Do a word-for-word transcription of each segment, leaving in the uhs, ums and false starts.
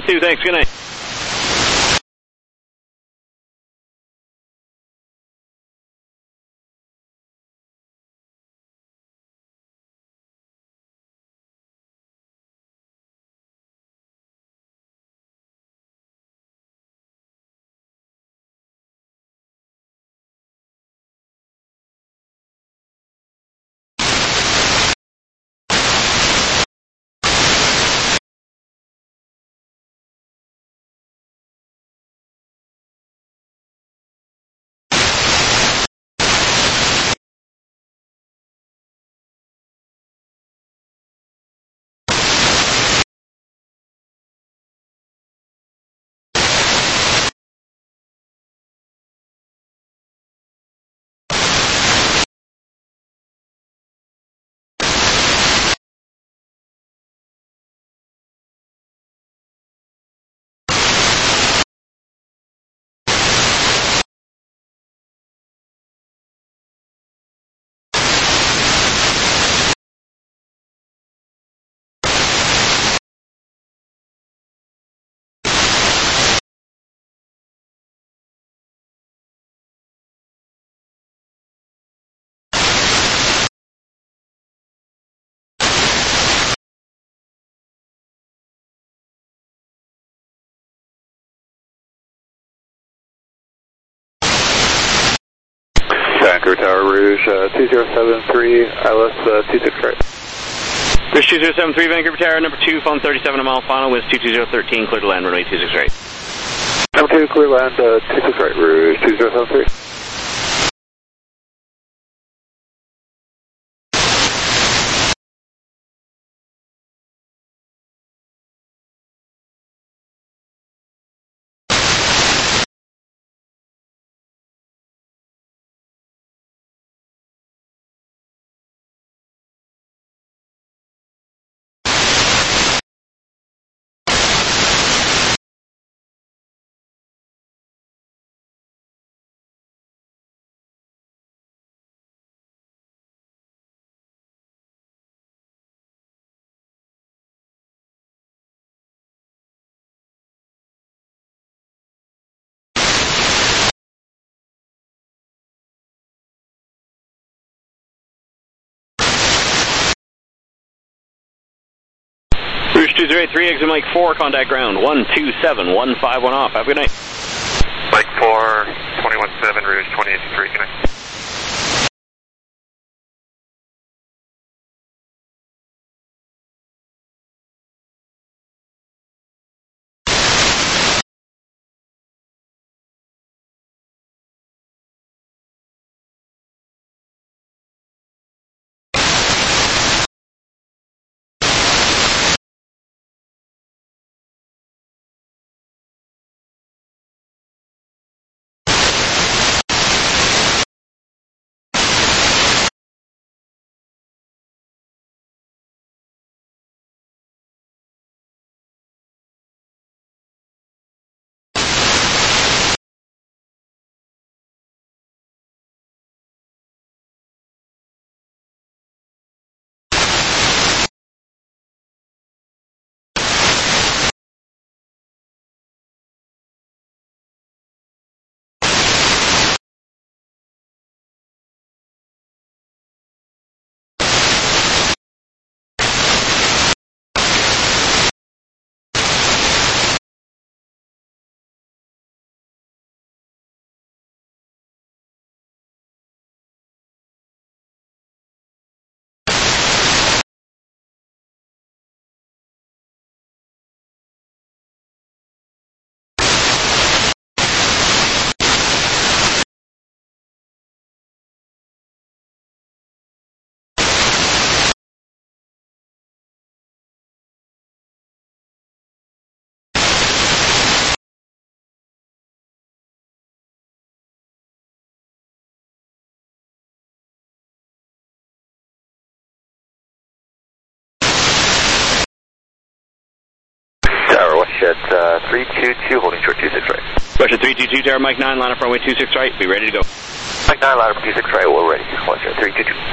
two, thanks, good night. Vancouver Tower, Rouge, uh, two zero seven three, I L S uh, two six right. Rouge two zero seven three, Vancouver Tower, number two, phone thirty-seven a mile final, with two two zero one three, clear to land, runway two six right. Number two, clear land, uh, two six right, Rouge two zero seven three. Rouge two zero eight three, exit Mike four, contact ground, one two seven one five one off, have a good night. Mike four, twenty-one seven, Rouge twenty eight three, good night. At uh, three two two, holding short two six right. Russia three two two, Tower, Mike nine, line up runway two six right, be ready to go. Mike nine, line up two six right, we're ready. Watch out, three two two.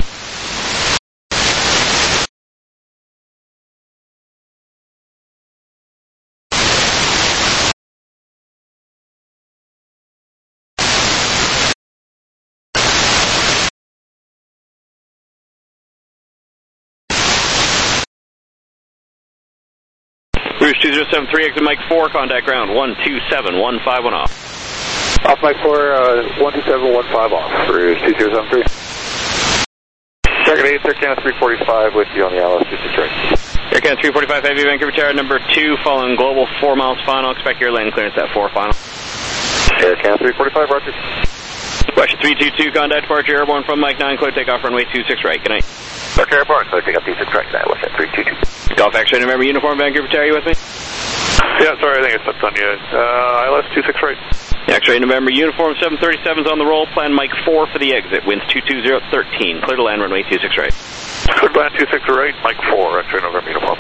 Rouge two zero seven three, exit Mike four, contact ground one two seven one five one off. Off Mike four, uh, one two seven one five off. Rouge two zero seven three. Target eight, Air Canada three forty-five with you on the L S two six right. Air Canada three forty-five, Heavy Vancouver Tower number two, following global four miles final. Expect your landing clearance at four final. Air Canada three forty-five, roger. Question three two two, contact departure airborne from Mike nine, clear takeoff runway two six right. Good night. Departure airborne, clear takeoff two six right. Good night, West three two two. Golf X-ray November uniform, Vancouver Tower, you with me? Yeah, sorry, I think I stepped on you. Uh, L S two six right. X-ray November uniform, seven thirty-seven's on the roll, plan Mike four for the exit, winds two two zero thirteen, clear to land runway two six right. Clear to land two six right, Mike four, X-ray November uniform.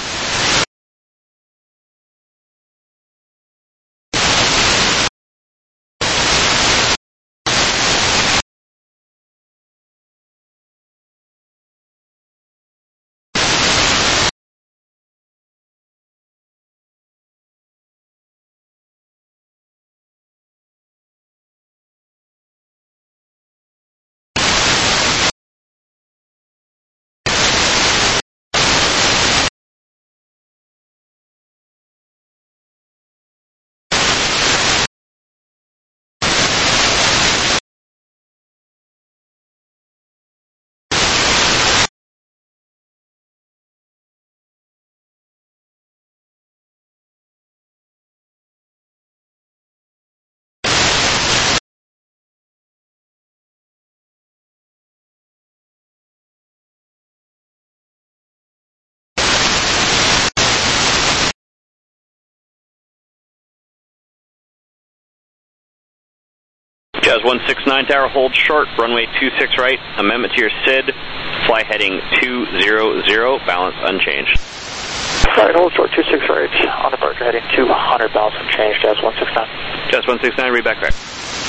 Jazz one six nine tower, hold short, runway two six right, amendment to your S I D, fly heading two zero zero, balance unchanged. Flight hold short two six right, on departure heading two hundred, balance unchanged, Jazz one six nine. Jazz one six nine, read back correct.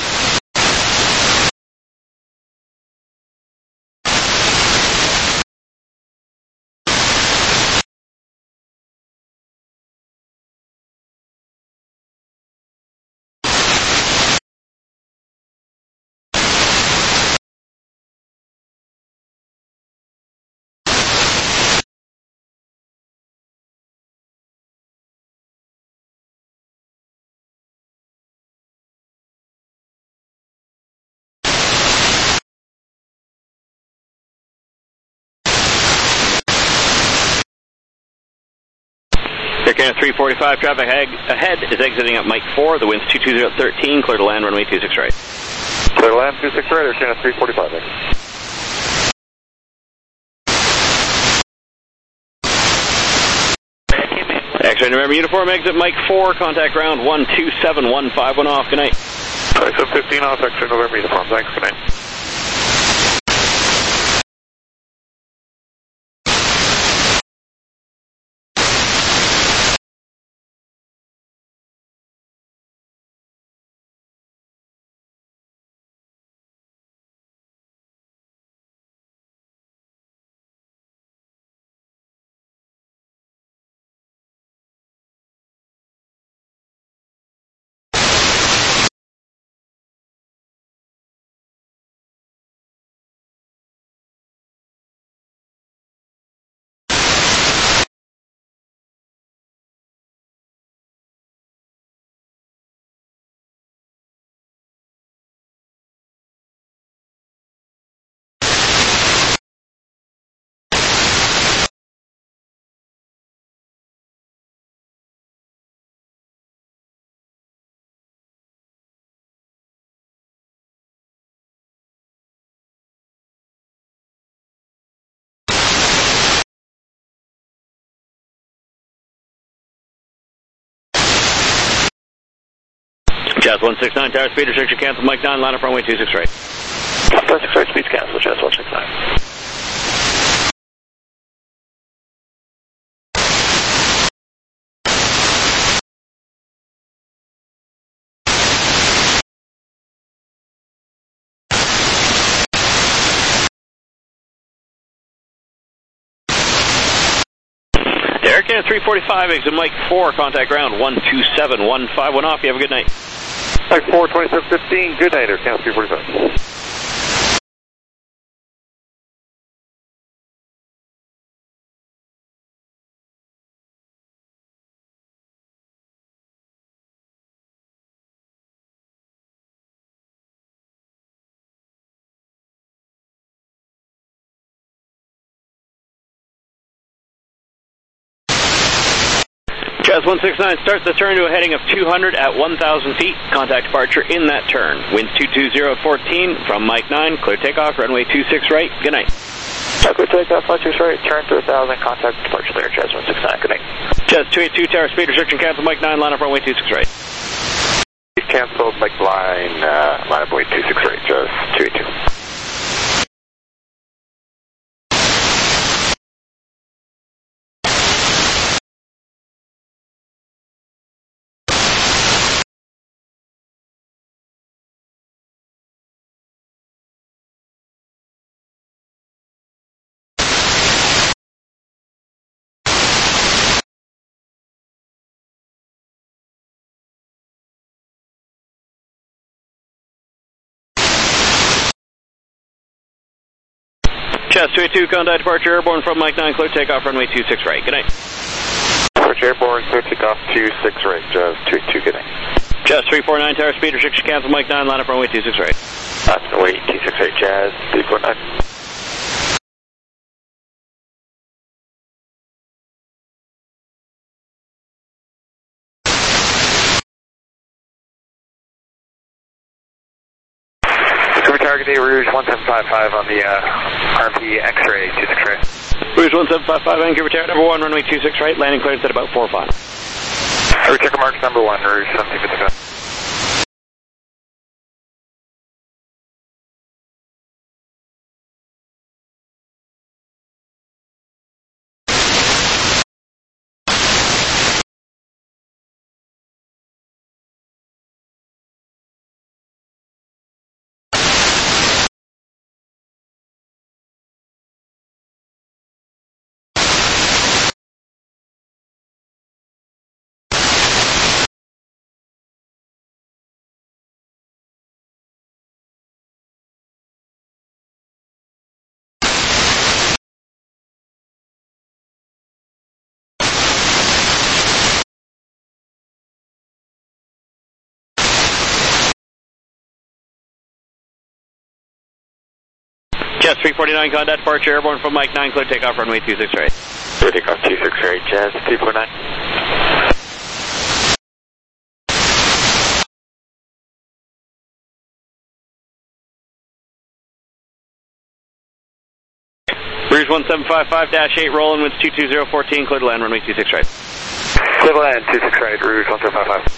Air Canada three forty-five, traffic ahead is exiting at Mike four, the wind's two two zero thirteen, clear to land runway two six right. Clear to land two six right, Air Canada three forty-five. X-ray November uniform, exit Mike four, contact ground one two seven one five one off, good night. Alright, so fifteen off, X-ray November uniform, thanks, good night. Jazz one six nine, tower speed restriction cancel, Mike nine, line up runway two six right. two six right, speeds cancel, Jazz one six nine. Air Canada three forty-five, exit Mike four, contact ground one two seven one five one off, you have a good night. Mike four, twenty-seven fifteen, good night, Air Canada three forty-five. Jazz one six nine, start the turn to a heading of two hundred at one thousand feet. Contact departure in that turn. Winds two two zero fourteen from Mike nine. Clear takeoff, runway two six right. Good night. Clear takeoff, one six right. Turn to one thousand. Contact departure there. Jazz one six nine. Good night. Jazz two eight two, tower speed restriction cancel. Mike nine, line up runway two six right. Canceled, Mike line, uh, line up way two six right, Jazz two eight two. Jazz two eight two, contact departure airborne from Mike nine, clear takeoff, runway two six right. Good night. Departure airborne, clear takeoff two six right, Jazz two eight two, good night. Jazz three four nine, tower speed restriction cancel. Mike nine, line up runway two six right. Uh, wait, two six right, Jazz three four nine. Target Rouge one seven five five on the uh, R M P X-ray two six right. Rouge one seven five five, Vancouver Tower number one, runway two six right, landing clearance at about four five. Rouge checker marks number one, Rouge seventeen fifty-five. Jazz three forty-nine, contact departure airborne from Mike nine, clear takeoff, runway two six right. Clear takeoff two six right, Jazz three four nine. Rouge one seven five five dash eight, rolling with two two zero fourteen, clear to land, runway two six right. Clear to land, two six right, Rouge one seven five five.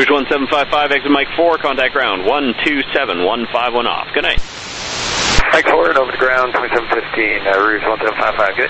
Rouge one seven five five, exit Mike four, contact ground one two seven one five one off. Good night. Mike four and over to ground twenty-seven fifteen, uh, Rouge one seven five five, good.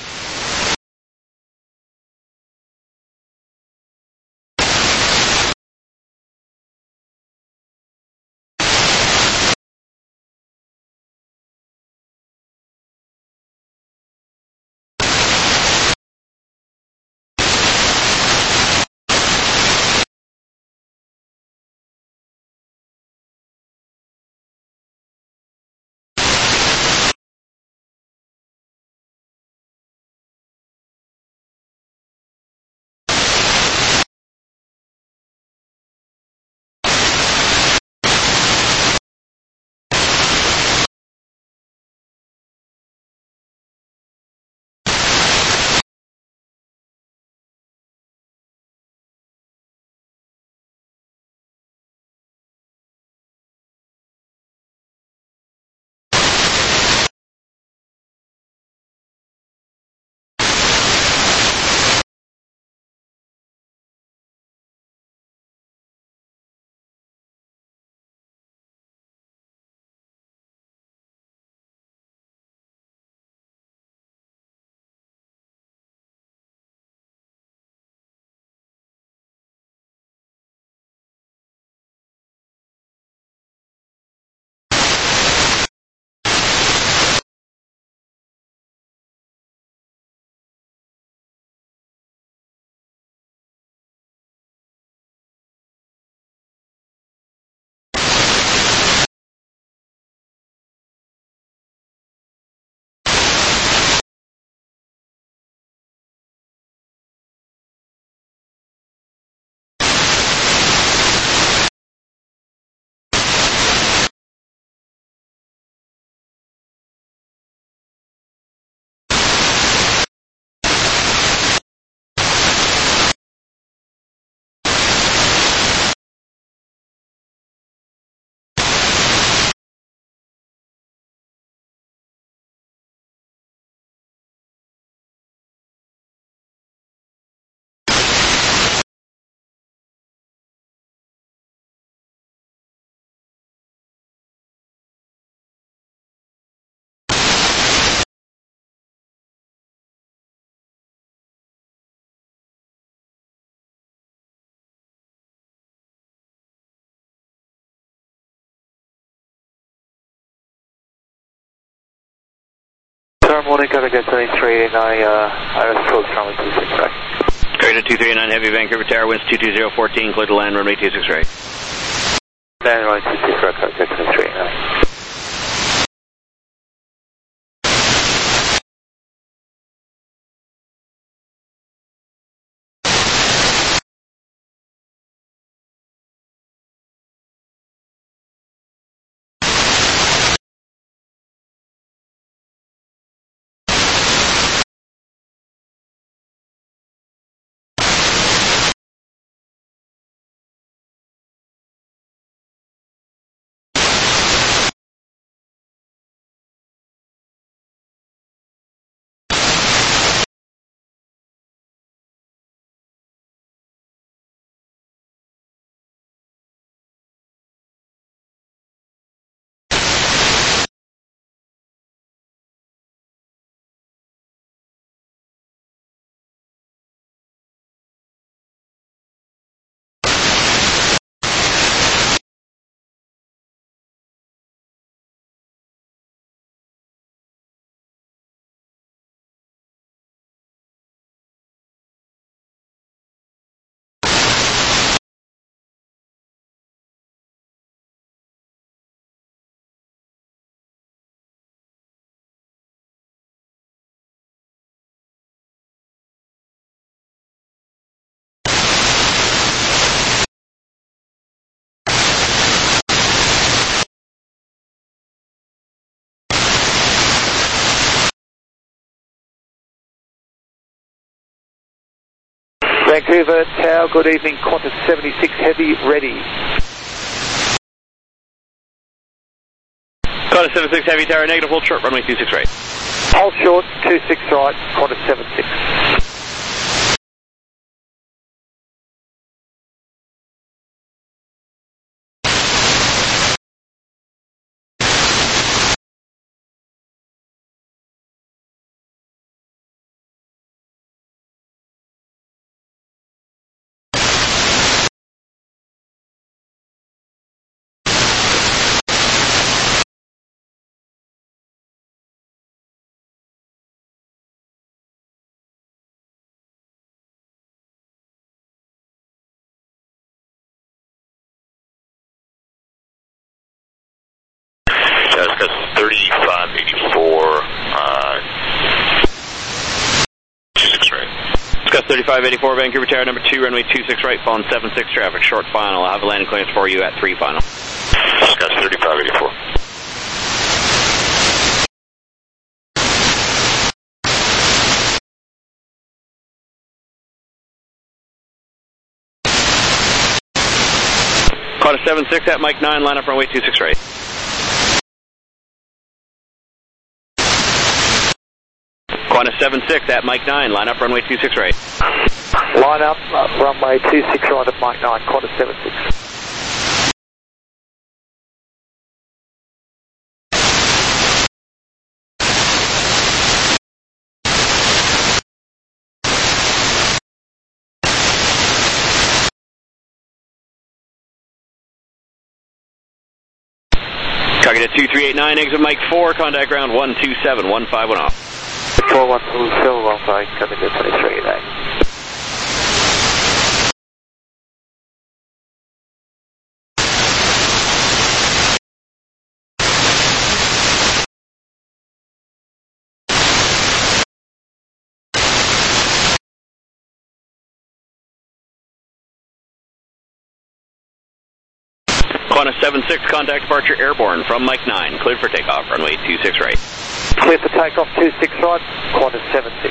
Tomorrow morning, gotta get twenty-three, and I, uh, I was close runway two six right. Greater two three nine, heavy Vancouver Tower, winds two two zero fourteen, clear to land, runway two six right. Land runway two six right, gotta get twenty-three now. Vancouver Tower, good evening, Qantas seventy-six Heavy, ready. Qantas seventy-six Heavy Tower, negative, hold short, runway two six right. Hold short, two six right, Qantas seventy-six. Gus thirty-five eighty-four, Vancouver Tower, number two, runway two six right, following seven six traffic, short final. I'll have a landing clearance for you at three final. Gus thirty-five eighty-four. Qantas seven six at Mike nine, line up runway two six right. Qantas seven six at Mike nine, line up runway two six right. Line up, uh, runway two six right at Mike nine, Qantas seven six. Target at two three eight nine, exit Mike four, contact ground one two seven one five one off. four one two seven one five, coming to twenty-three eight nine. Qantas seven six, contact departure airborne from Mike nine, cleared for takeoff, runway two six right. Clear for takeoff two six right, Qantas seven six.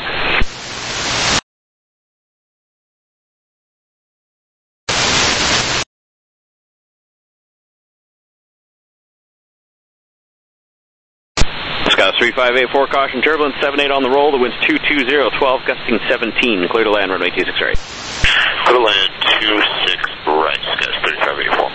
Sky three five eight four, caution turbulence, seven eight on the roll, the wind's two two zero twelve, gusting seventeen, clear to land, runway two six right. Clear to land two six right, Gus thirty-five eighty-four.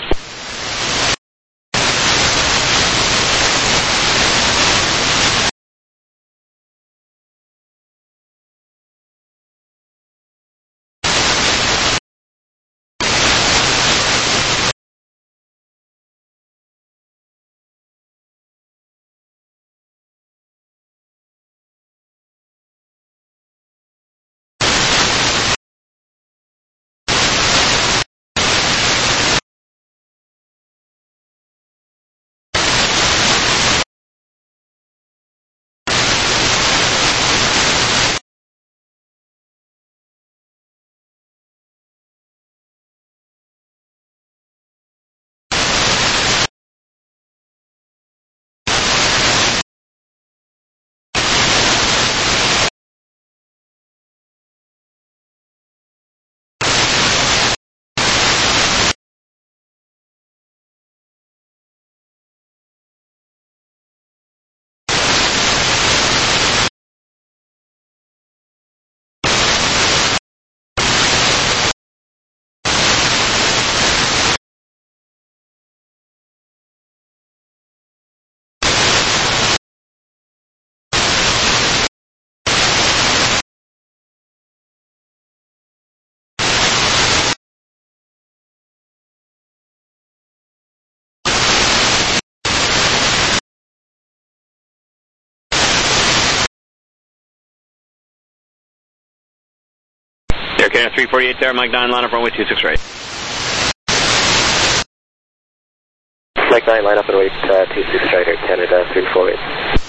Air Canada three forty-eight there, Mike nine, line up runway two six right. Mike nine, line up and wait, uh, two six right, Air Canada three forty-eight.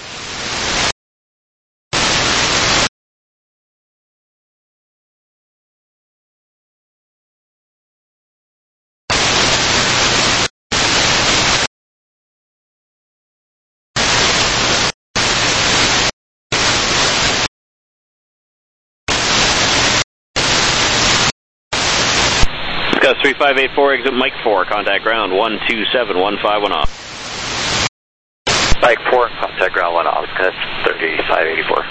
Gus three five eight four, exit Mike four, contact ground one two seven one five one off. Mike four, contact ground one off, Gus thirty-five eighty-four.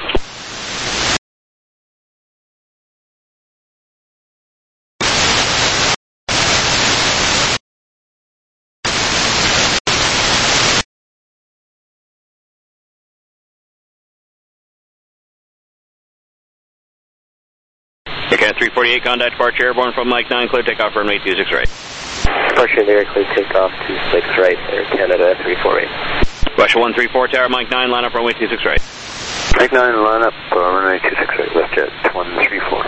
Air Canada three forty-eight, contact departure airborne from Mike nine, clear takeoff, runway two six right. Departure in the air, clear takeoff two six right, Air Canada three forty-eight. Russia one three four, tower, Mike nine, line up runway two six right. Mike nine, line up, uh, runway two six right, left jet one three four.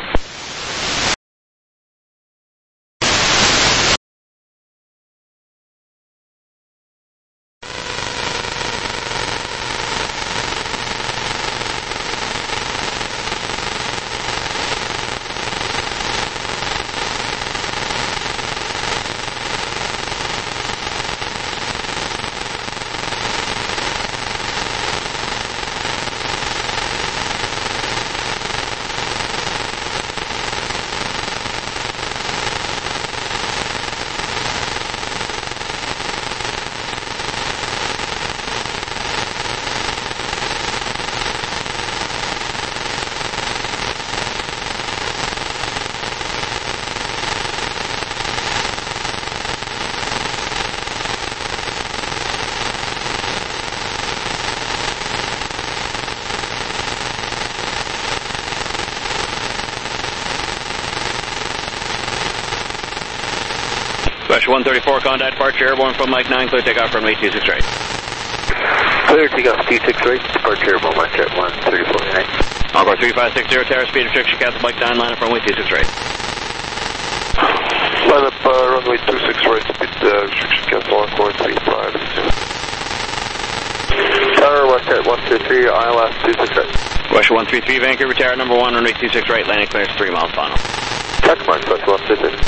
Question one thirty-four, contact departure, airborne from Mike nine, clear takeoff, runway two six right. Clear takeoff two six right, departure airborne Mike jet one thirty-four nine. Encore three five six zero, Terra speed restriction, cancel Mike nine, line up runway two six right. Line up uh, runway two six right, speed uh, restriction cancel, encore three five six zero. Tower West at one two three, I L S two six right. Question one three three, Vancouver Tower number one, runway two six right, landing clearance three miles final. Touch mark, West one two six.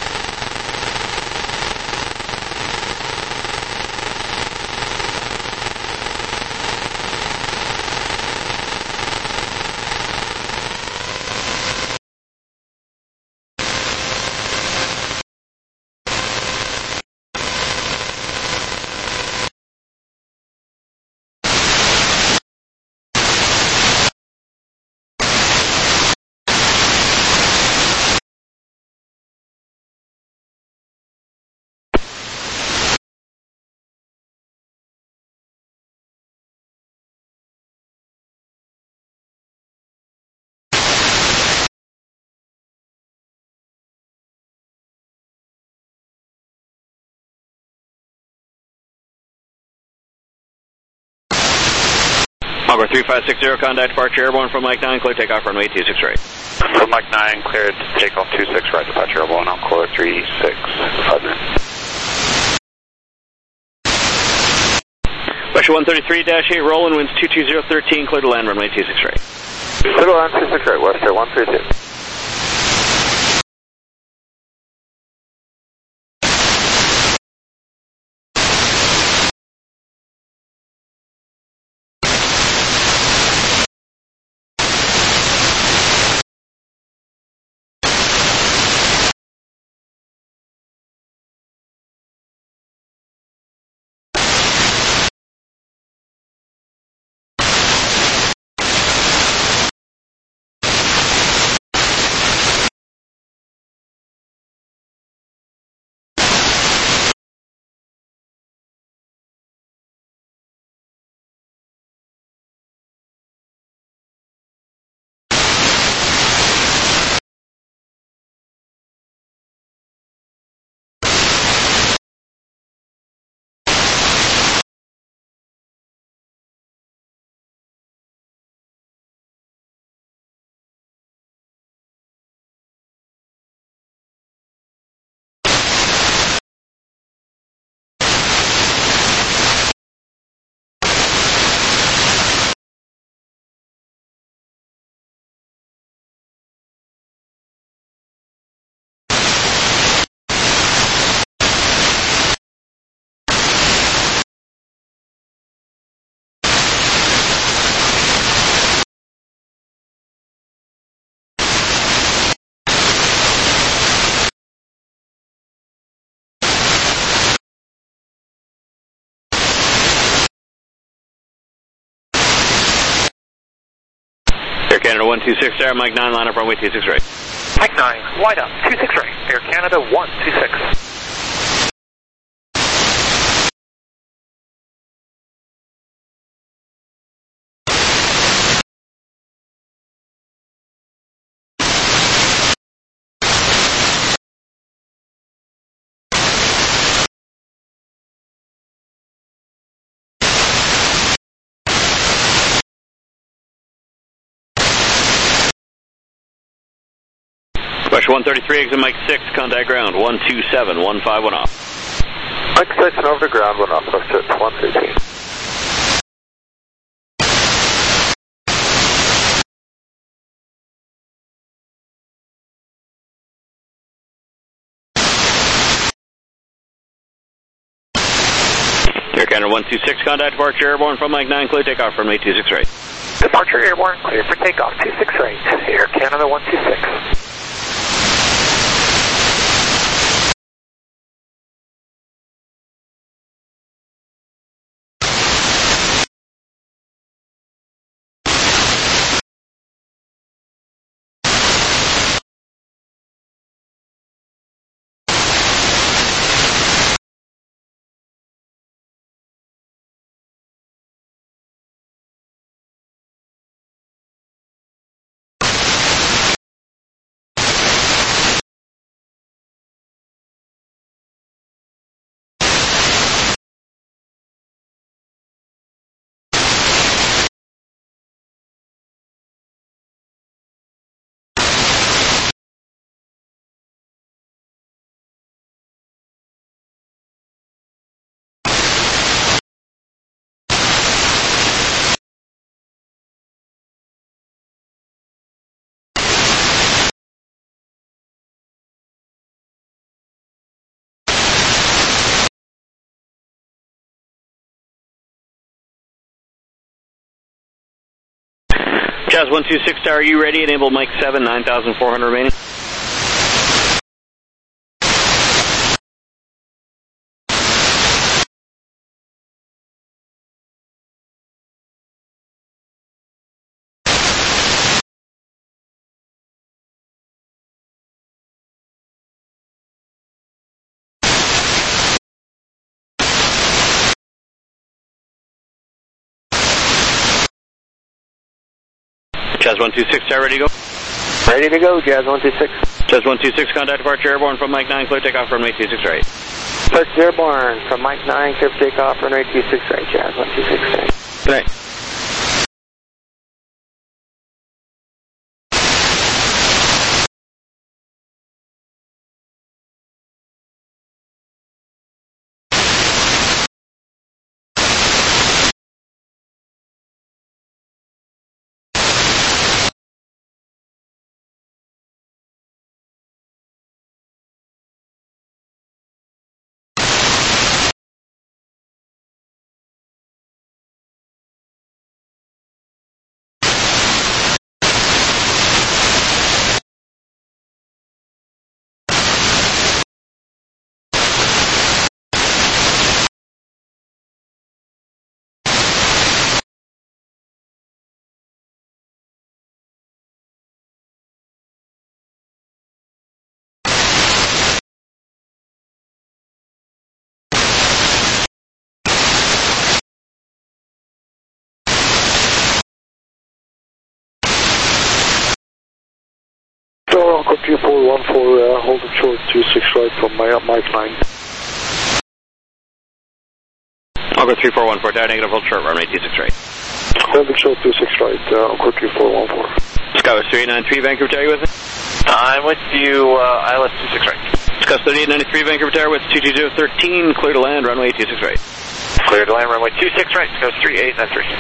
Encore three five six zero, contact departure, airborne from Mike nine, clear takeoff, runway two six right. From Mike nine, cleared takeoff two six right, departure airborne, encore three six five nine. Question one thirty-three dash eight, Roland, winds two two zero thirteen, clear to land, runway two six right. Clear to land two six right, West Air one three two. Air Canada one two six, Tower, Mike nine, line up runway two six right. Mike nine, wide up, two six right, Air Canada one two six. Question one thirty-three, exit Mike six, contact ground, one two seven one five one off. Mike six and over to ground, one off, left at one thirteen. Air Canada one two six, contact departure, airborne from Mike nine, clear takeoff, runway two six right. Departure airborne, clear for takeoff, two six right, Air Canada one two six. Jazz one two six Tower, are you ready? Enable Mike seven, nine thousand four hundred remaining. Jazz one two six Tower, ready to go? Ready to go, Jazz one two six. Jazz one two six, contact departure airborne from Mike nine, clear takeoff, runway two six right. Approach airborne from Mike nine, clear for takeoff, runway two six right, Jazz one two six right. Good night. Uncle two four one four, uh, holding short two six right from my, uh, Mike nine. Uncle three four one four, down negative, hold short, runway two six right. Holding short two six right, uh, Uncle two four one four. Skywest three eight nine three, Vancouver Tower, you with me? I'm with you, uh, I L S two six right. Skywest thirty-eight ninety-three, Vancouver Tower, with two two zero one three, clear to land, runway two six right. Clear to land, runway two six right, Skywest three eight nine three.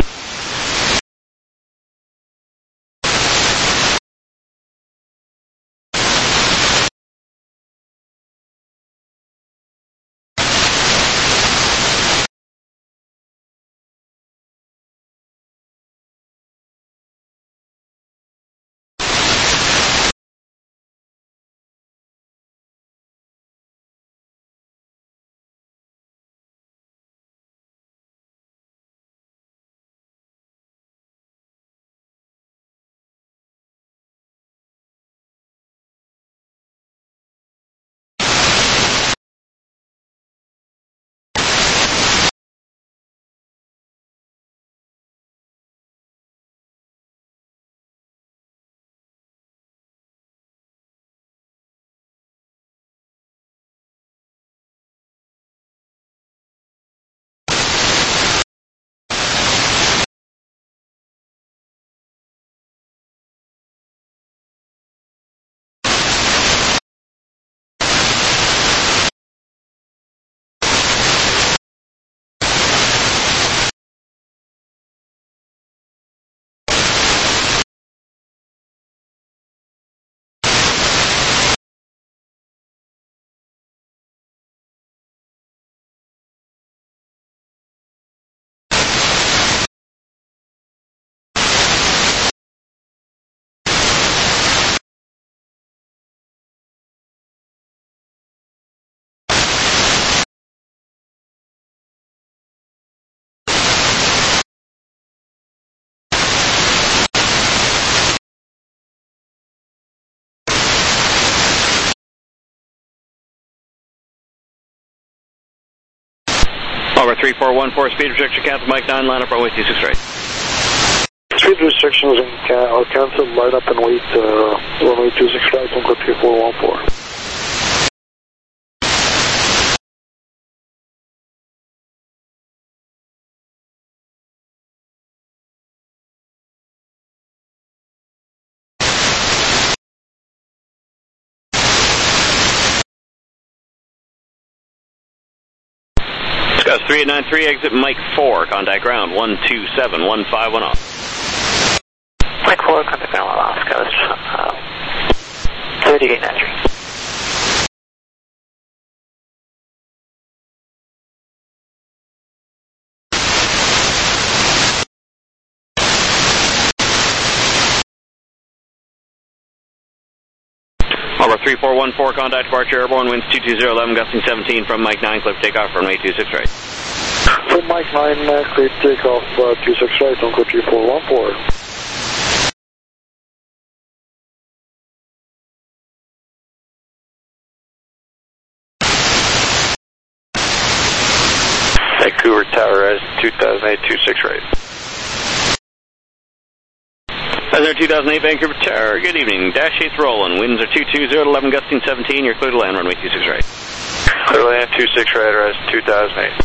Over three four one four, speed restriction cancel, Mike nine, line up runway two six right. Speed restrictions are cancelled, line up and wait, uh, runway two six right, Uncle three four one four. Discuss three eight nine three, exit Mike four, contact ground one two seven one five one off. Mike four, contact ground one off, Coast uh, thirty-eight ninety-three. Over three four one four, contact departure, airborne, winds two two zero, eleven, gusting seventeen from Mike nine, clear for takeoff, runway two six right. From Mike nine, uh, clear for takeoff, uh, two six right, on code three four one four. Vancouver Tower, as two thousand eight, two six right. As two thousand eight Vancouver Tower, good evening. Dash eight's rolling. Winds are two two zero, eleven, gusting seventeen. You're clear to land, runway two six right. Clear to land, two six right, as two thousand eight.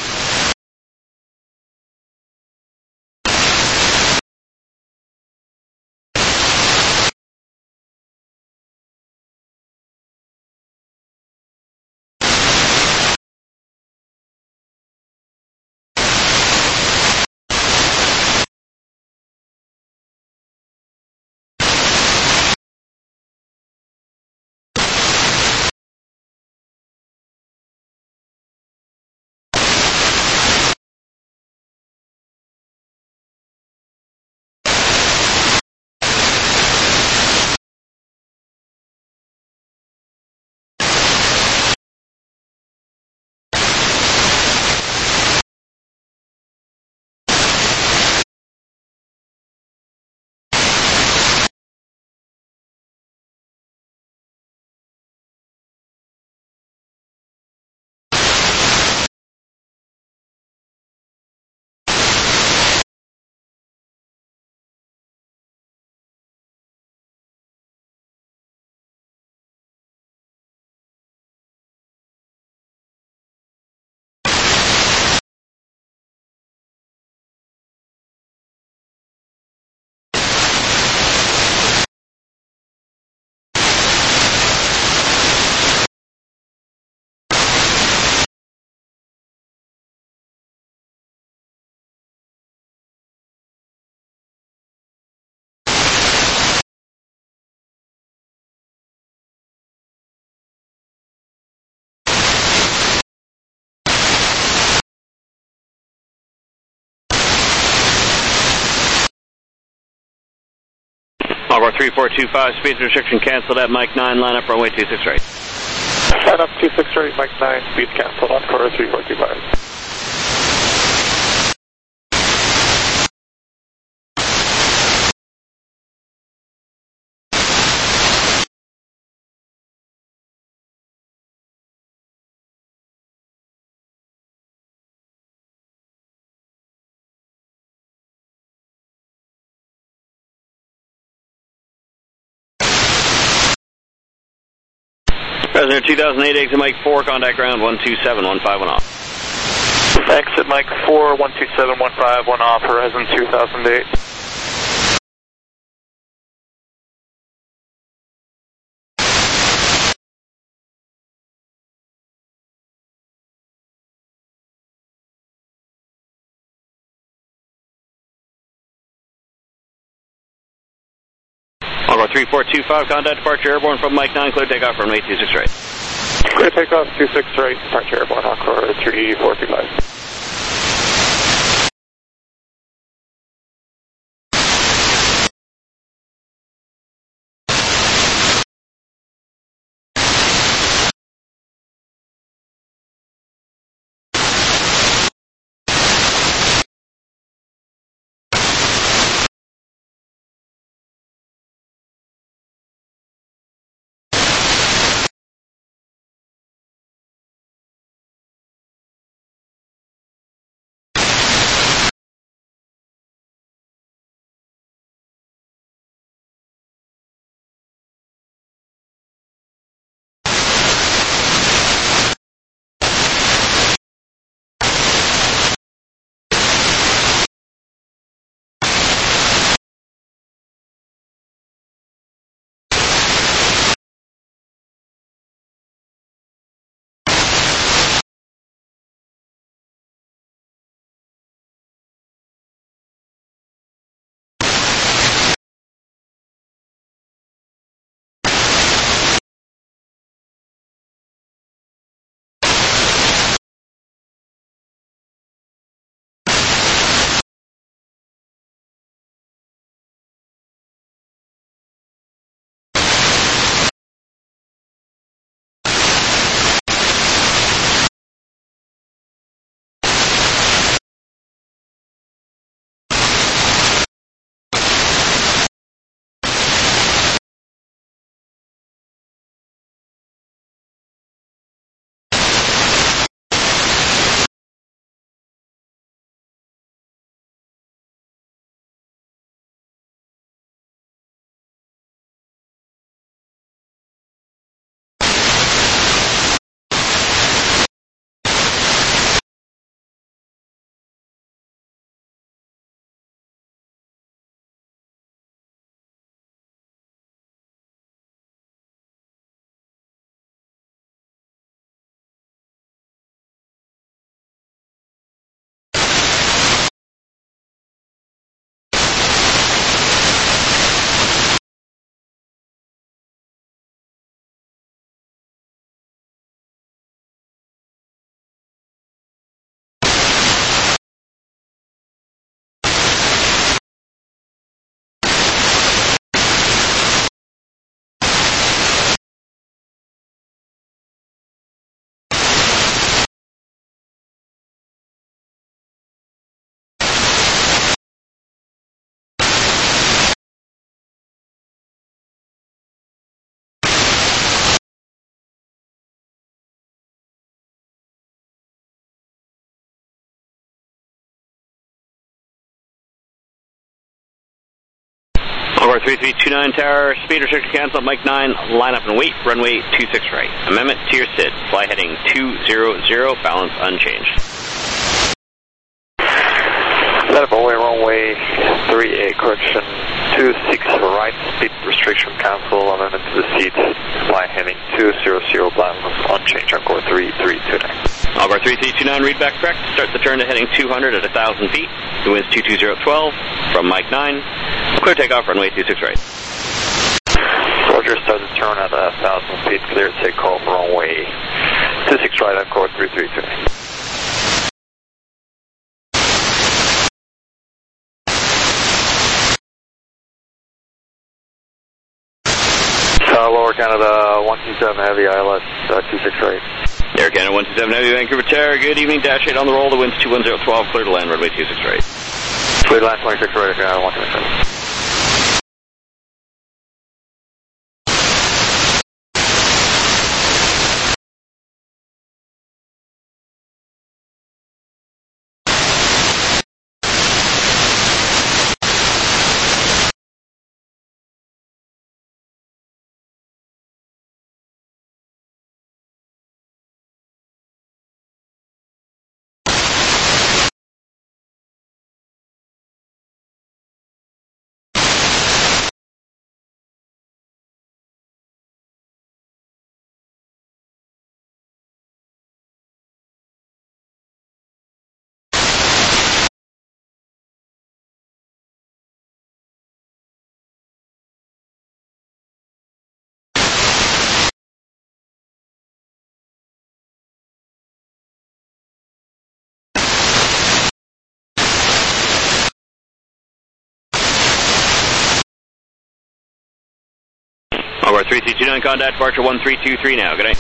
Over three four two five, speed restriction canceled at Mike nine, line up, runway two six right. Line up two six right, Mike nine, speed canceled on Cora three four two five. President two thousand eight, exit Mike four, contact ground one two seven one five one off. Exit Mike four, one two seven one five one off, Horizon two thousand eight. Over three four two five, contact departure, airborne from Mike nine, clear takeoff, runway two six right. Clear takeoff, two six right, departure airborne, on Cora three four two five. Over three three two nine Tower, speed restriction cancel, Mike nine, line up and wait, runway two six right. Amendment to your S I D, fly heading two zero zero, balance unchanged. Set up away, runway three eight, correction two six right, speed restriction cancel, amendment to the seat, fly heading two zero zero, balance unchanged, encore three three two nine. Over three three two nine, read back correct, start the turn to heading two hundred at one thousand feet, the wind's two two zero twelve, from Mike nine, clear takeoff, runway two six right. Roger, start the turn at one thousand feet, clear takeoff, runway two six right, encore three three two nine. Uh, Lower Canada, one two seven Heavy, I L S uh, two six right. Air Canada one two seven Heavy, Vancouver Tower, good evening, dash eight on the roll, the wind's two one zero twelve, clear to land, runway two six right. Clear to land twenty-six right, Air Canada one two seven. Over three three two nine, contact departure one three two three now, good night.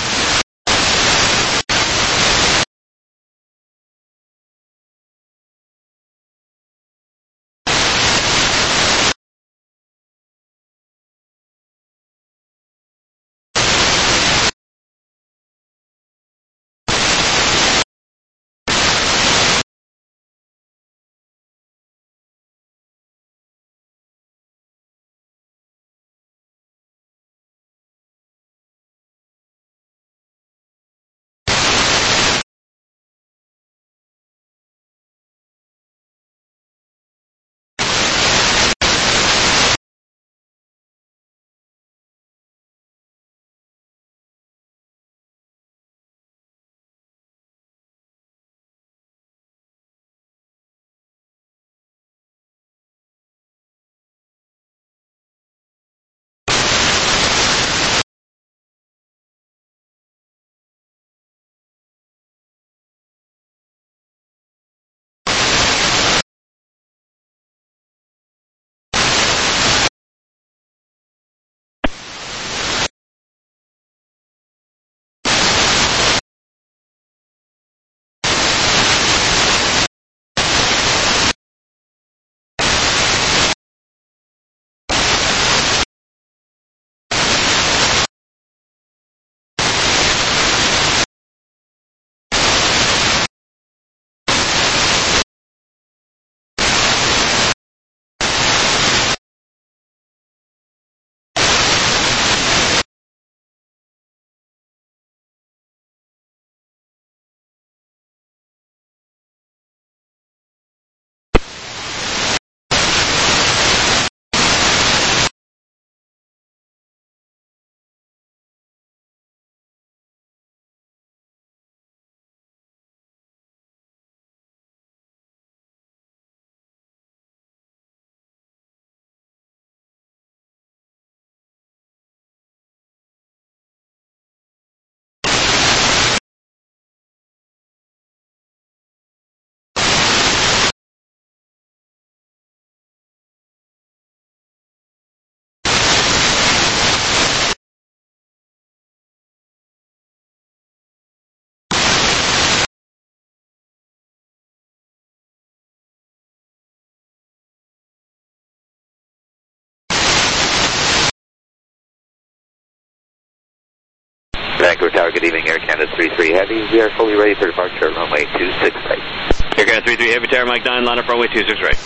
Vancouver Tower, good evening, Air Canada three three Heavy. We are fully ready for departure, runway two six right. Air Canada three three Heavy Tower, Mike nine, line up runway two six right.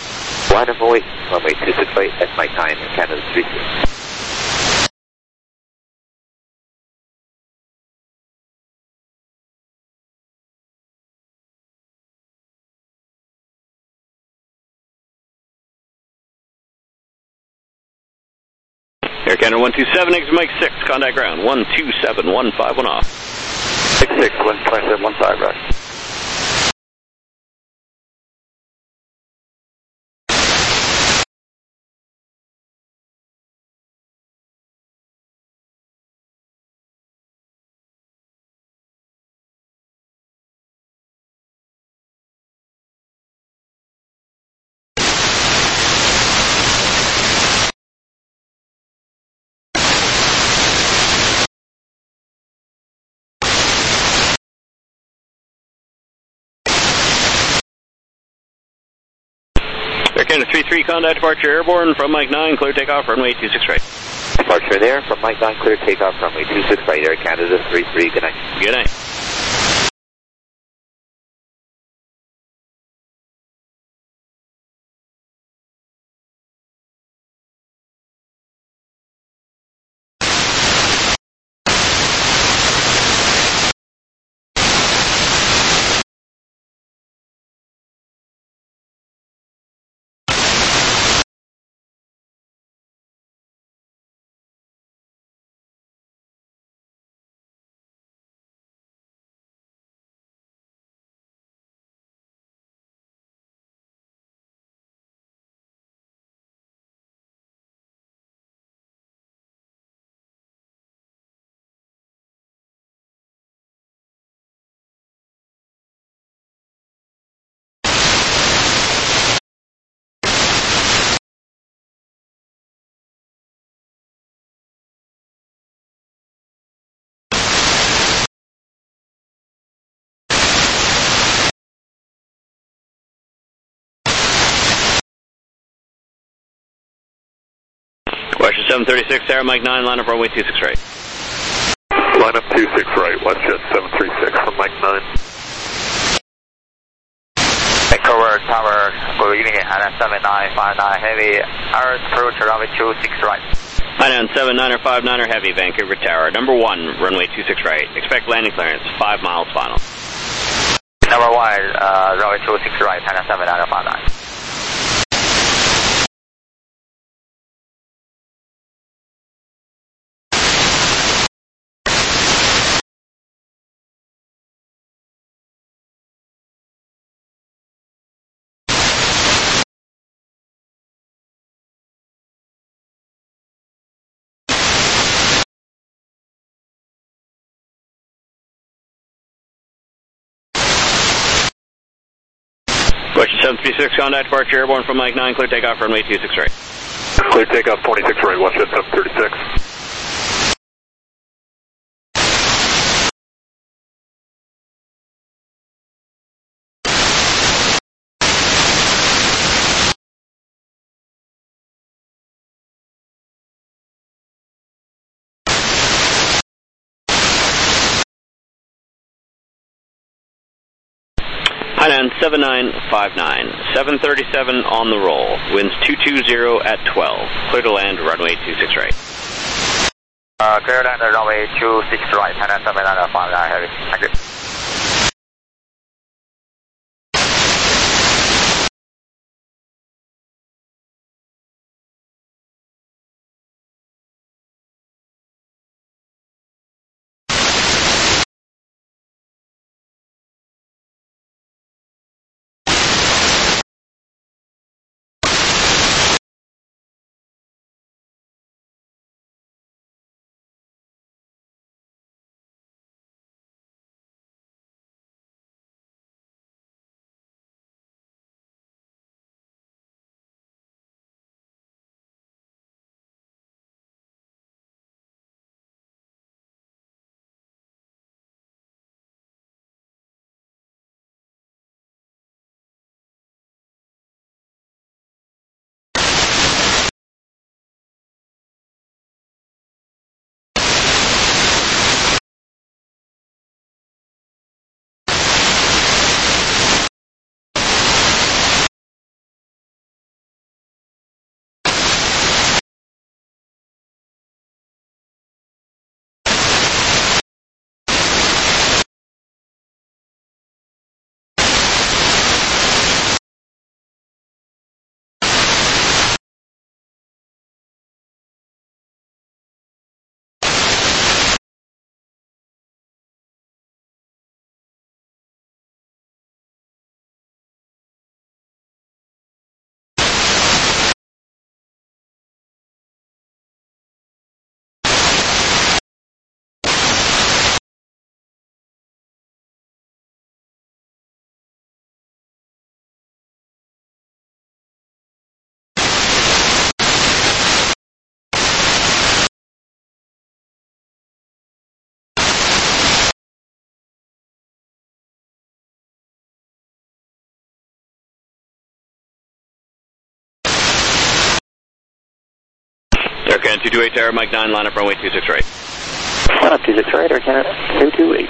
Line up away, runway two six right at Mike nine, Canada three three. Air Canada one two seven, exit Mike six, contact ground, one two seven one five one off. six six, one two seven one five, right. Air Canada three three, contact departure airborne from Mike nine, clear takeoff, runway two six right. Departure there from Mike nine, clear takeoff, runway two six right, Air Canada three three, good night. Good night. Question seven thirty-six, Sarah, Mike nine, line up runway two six right. Line up two six right, WestJet seven three six from Mike nine. Cover tower, good evening, Hainan seven nine five nine heavy, Iris approach runway two six right. Hainan seven niner five niner heavy, Vancouver Tower, number one, runway two six right. Expect landing clearance, five miles final. Number one, uh, runway two six right, Hainan seven niner five nine. Question seven three six, contact departure airborne from Mike nine, clear takeoff, runway two six right. Clear takeoff twenty-six right, WestJet seven thirty-six. Hainan seven nine five nine, seven thirty-seven on the roll, winds two two zero at twelve, clear to land, runway two six right. Uh, clear land, runway two six right, Hainan seven nine five nine heavy, thank you. Air Canada two two eight Tower, Mike nine, line up runway two six right. Line up two six right, Air Canada two two eight.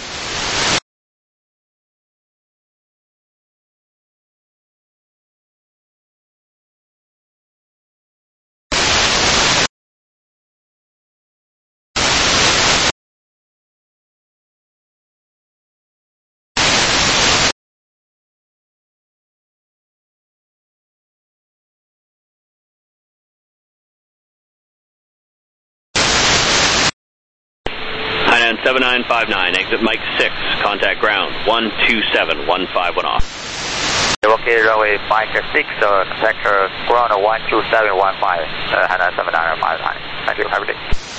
Hainan seven nine five nine, exit Mike six, contact ground one two seven one five one off. Okay, runway Mike six, uh, sector ground one two seven one five, uh, Hainan seven nine five nine. Thank you, have a good day.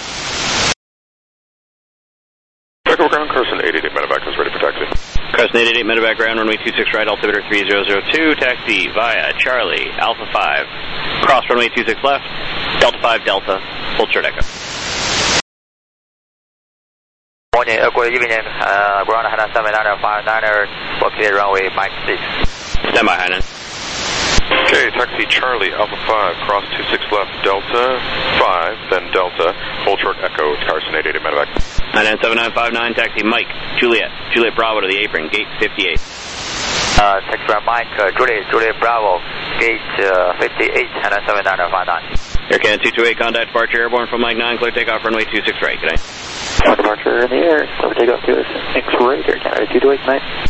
Echo ground, Carson eight eight eight medevac is ready for taxi. Carson eight eight eight medevac ground, runway two six right, altimeter three zero zero two, taxi via Charlie, Alpha five, cross runway two six left, Delta five Delta, full short echo. Morning, uh, good evening, uh, ground Hainan seven nine five nine, okay, runway Mike six. Stand by, Hainan. Okay, taxi Charlie, Alpha five, cross two six left, Delta five, then Delta, hold short echo, Carson eight eight eight medevac. Hainan seven nine five nine, taxi Mike, Juliet, Juliet Bravo to the apron, gate fifty-eight. Uh, taxi Mike, uh, Juliet, Juliet Bravo, gate uh, fifty-eight, Hainan seven nine five nine. Air Canada two two eight, contact departure airborne from Mike nine, clear takeoff runway two six right, good night. Departure in the air, so takeoff to us, X right, Air Canada two two eight, night.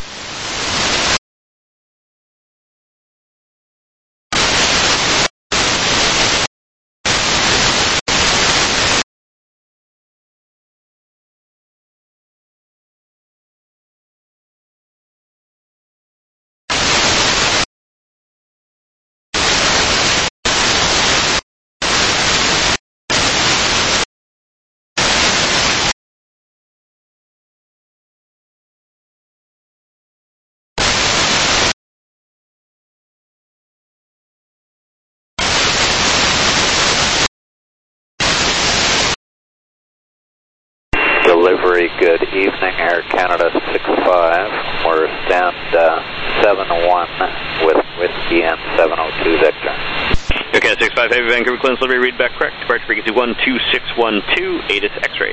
Delivery, good evening, Air Canada six five. We're stand uh, seven one with Whiskey and seven oh two Victor. Air Canada six five, Heavy Vancouver, Clearance Delivery, read back correct. Departure frequency one two six one two, A T I S X-ray.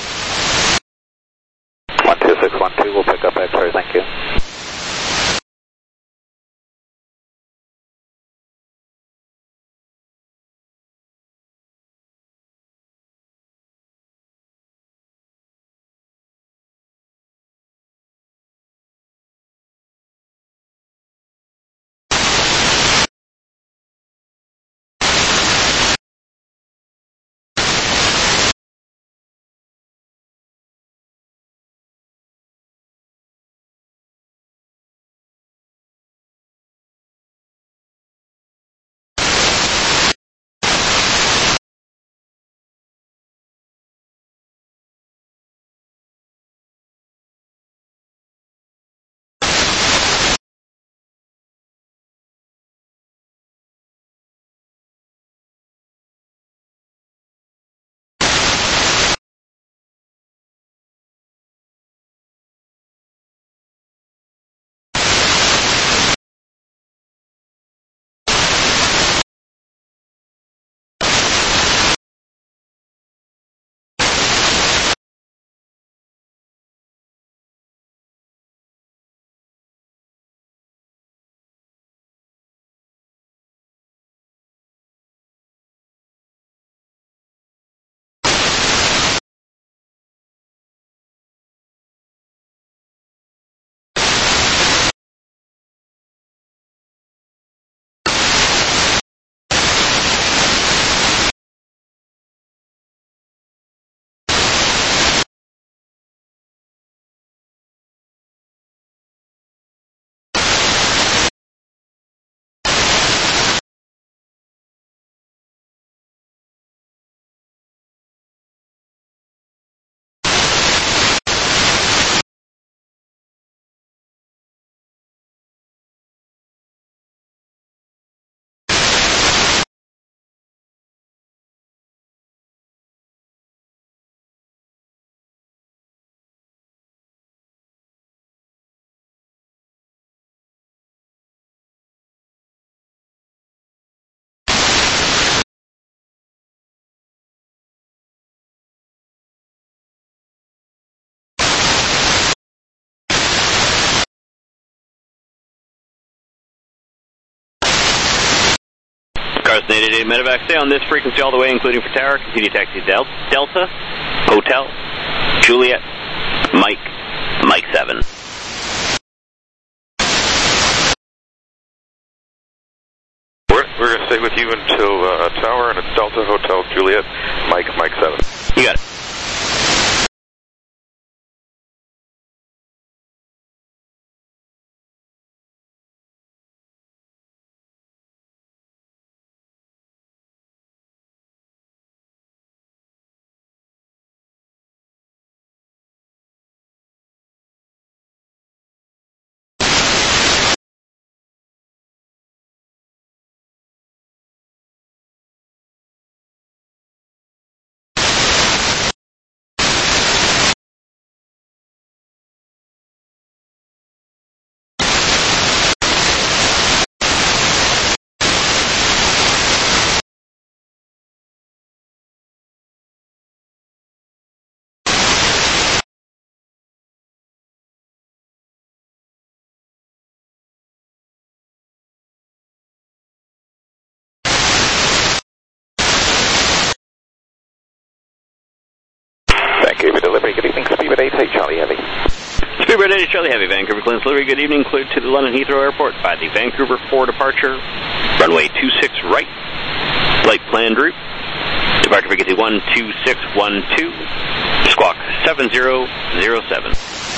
one two six one two, we'll pick up X-ray, thank you. Carson eight eight eight medevac, stay on this frequency all the way, including for tower. Continue taxi Del Delta, Hotel, Juliet, Mike, Mike seven. We're, we're going to stay with you until uh, tower, and it's Delta, Hotel, Juliet, Mike, Mike seven. You got it. Vancouver delivery, good evening, Speedbird eight eight Charlie Heavy. Speedbird eight eight Charlie Heavy, Vancouver Clearance delivery, good evening, cleared to the London Heathrow Airport by the Vancouver four departure, runway two six right, flight planned route, departure frequency one two six one two, squawk seven zero zero seven.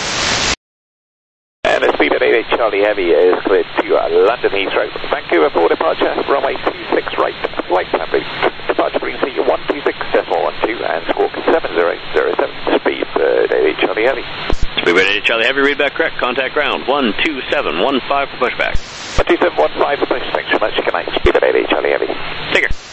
And the Speedbird eight eight Charlie Heavy is cleared to uh, London Heathrow, Vancouver four departure, runway two six right, flight planned route, departure frequency one two six decimal one two, and squawk seven zero zero seven, Speedbird eight eight Charlie Heavy. Speedbird eight eight Charlie Heavy, readback correct, contact ground one two seven one five for pushback. one two seven one five for push, thanks so much, good night, Speedbird eight eight Charlie Heavy. Take care.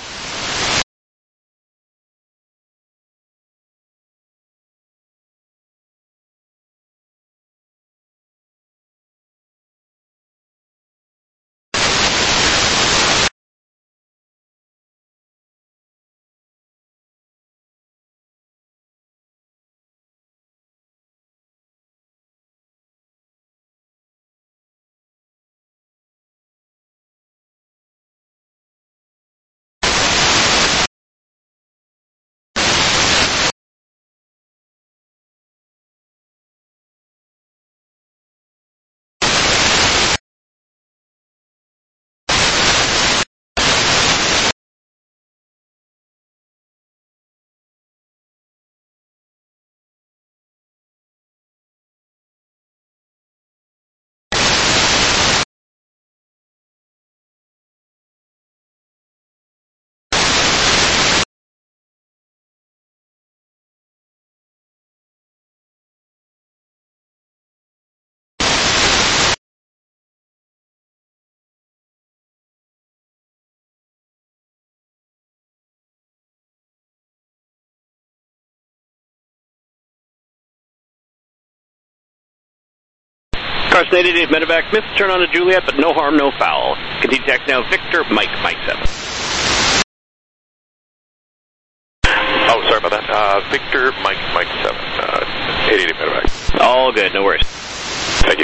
Carson eight eight eight medevac, missed turn on to Juliet, but no harm, no foul. Continue taxi now, Victor, Mike, Mike seven. Oh, sorry about that. Uh, Victor, Mike, Mike seven, uh, eight eight eight medevac. All good, no worries. Thank you.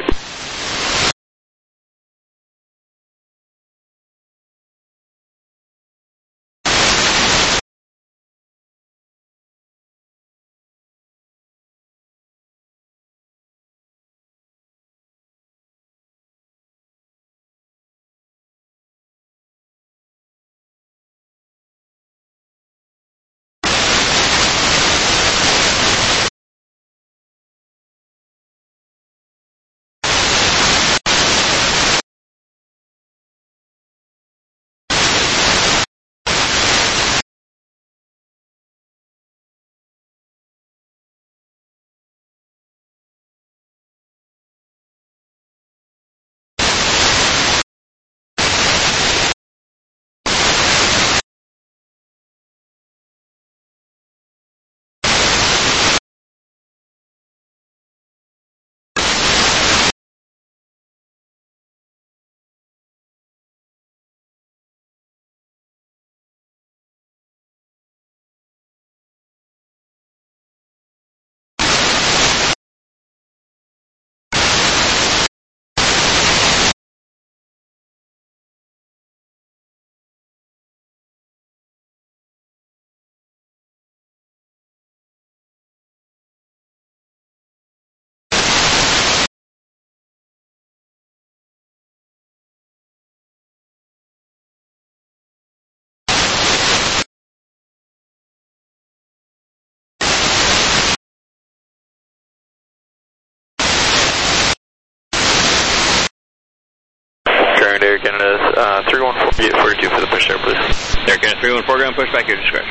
Air Canada uh, three one four forty-two for the push there, please. Air Canada three one four, ground push back, your discretion.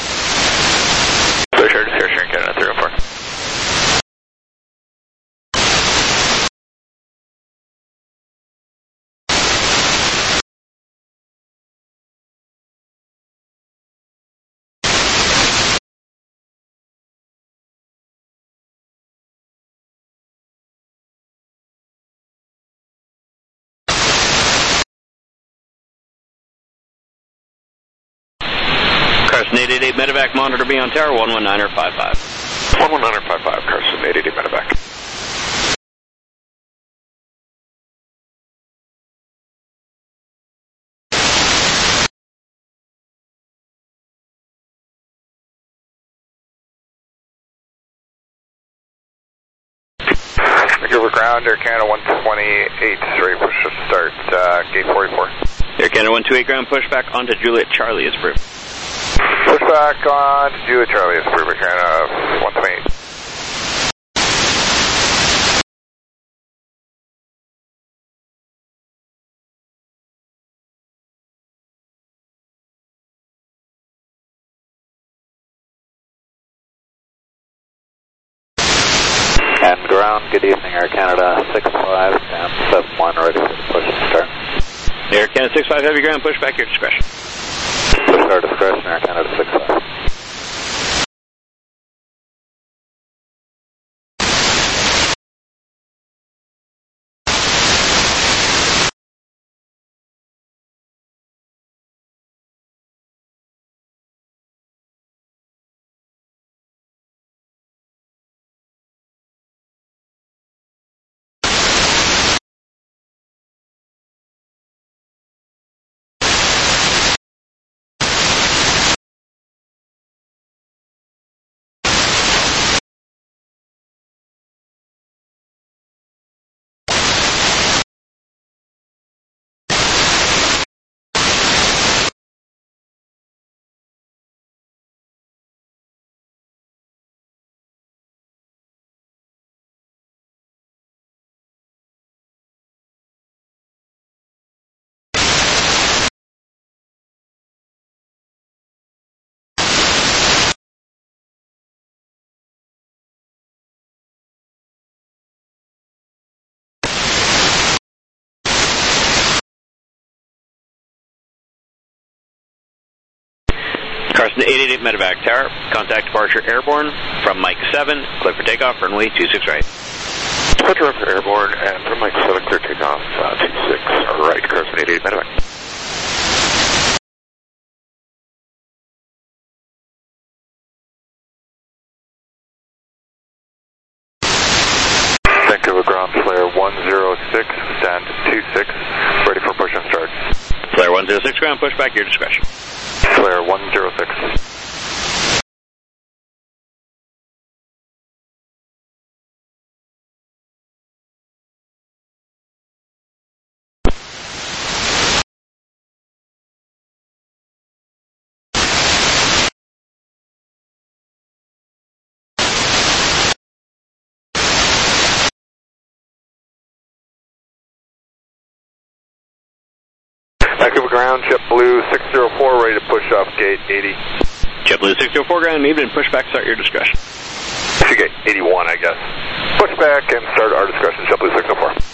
Push Air Discretion, Air Canada three one four. Carson eight eight eight medevac, monitor me on tower one one nine er five five. one one nine er five five, Carson eight eight eight medevac. Vancouver ground, Air Canada one twenty-eight, ready push to start, uh, gate forty-four. Air Canada one two eight, ground push back onto Juliet Charlie is approved. Push back on to Juliet Charlie is approved, Air Canada one twenty-eight. And ground, good evening, Air Canada six five and seven one, ready for the push and start. Air Canada six five, heavy ground, push back, your discretion. Push our discretion, Air Canada six five. Carson eight eight eight medevac tower, contact departure airborne from Mike seven, clear for takeoff, runway two six right. Departure for airborne and from Mike seven, clear takeoff, uh, two six right, Carson eight eight eight medevac. Vancouver ground, flare one zero six, stand two six, ready for push and start. Flare one zero six, ground push back, your discretion. Flare one zero six. Vancouver ground, JetBlue six zero four, ready to push off gate eighty. JetBlue six zero four, ground, even push back, start your discretion. Gate eighty-one, I guess. Push back and start our discretion, JetBlue six zero four.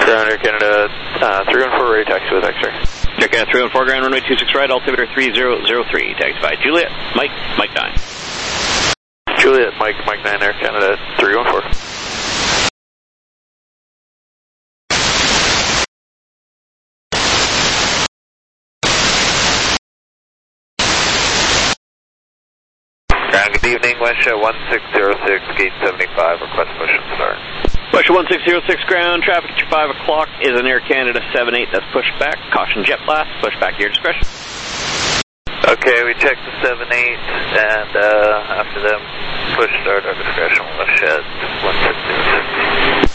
Ground Air Canada, uh, three one four, ready taxi with X-ray. Air Canada three one four, ground runway two six right, altimeter three zero zero three, taxi by Juliet, Mike, Mike nine. Juliet, Mike, Mike nine, Air Canada three one four. Ground, good evening, Westjet one six zero six, gate seventy-five, request motion start. Westjet one six zero six, ground, traffic at your five o'clock is an Air Canada seven eight, that's pushed back, caution jet blast, push back at your discretion. Okay, we checked the seven eight, and uh, after them, push start our discretion, Westjet one six zero six.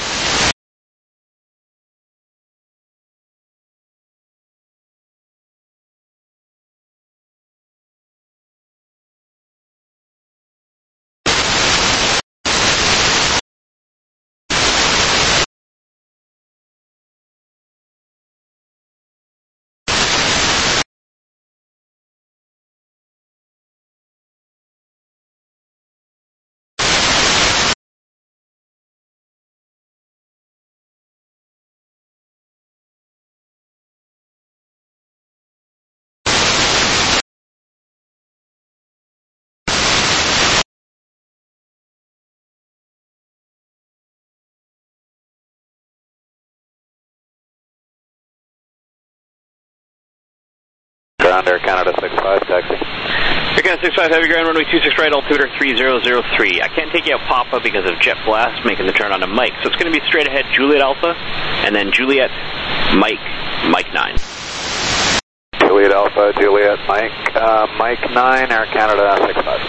Ground Air Canada six five, taxi. Air Canada six five, heavy ground, runway two six right, altimeter three zero zero three. I can't take you out Papa because of jet blast making the turn onto Mike, so it's going to be straight ahead Juliet Alpha, and then Juliet, Mike, Mike nine. Juliet Alpha, Juliet, Mike, uh, Mike nine, Air Canada six five.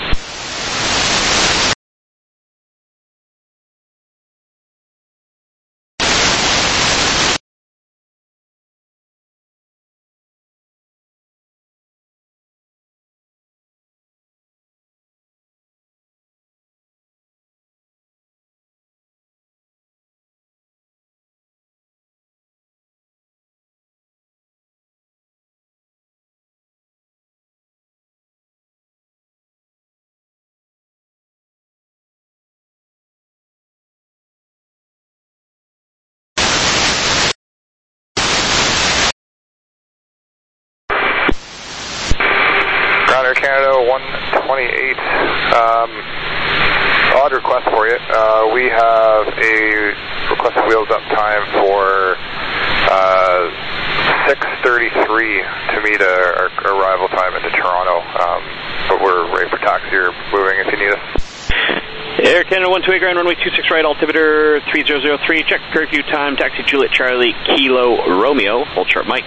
Air Canada one twenty-eight, um, odd request for you. Uh, we have a request wheels up time for uh, six thirty-three to meet our, our arrival time into Toronto, um, but we're ready for taxi or moving if you need us. Air Canada one two eight, ground runway two six right, altimeter three zero zero three, check curfew time, taxi Juliet Charlie Kilo Romeo, hold short Mike.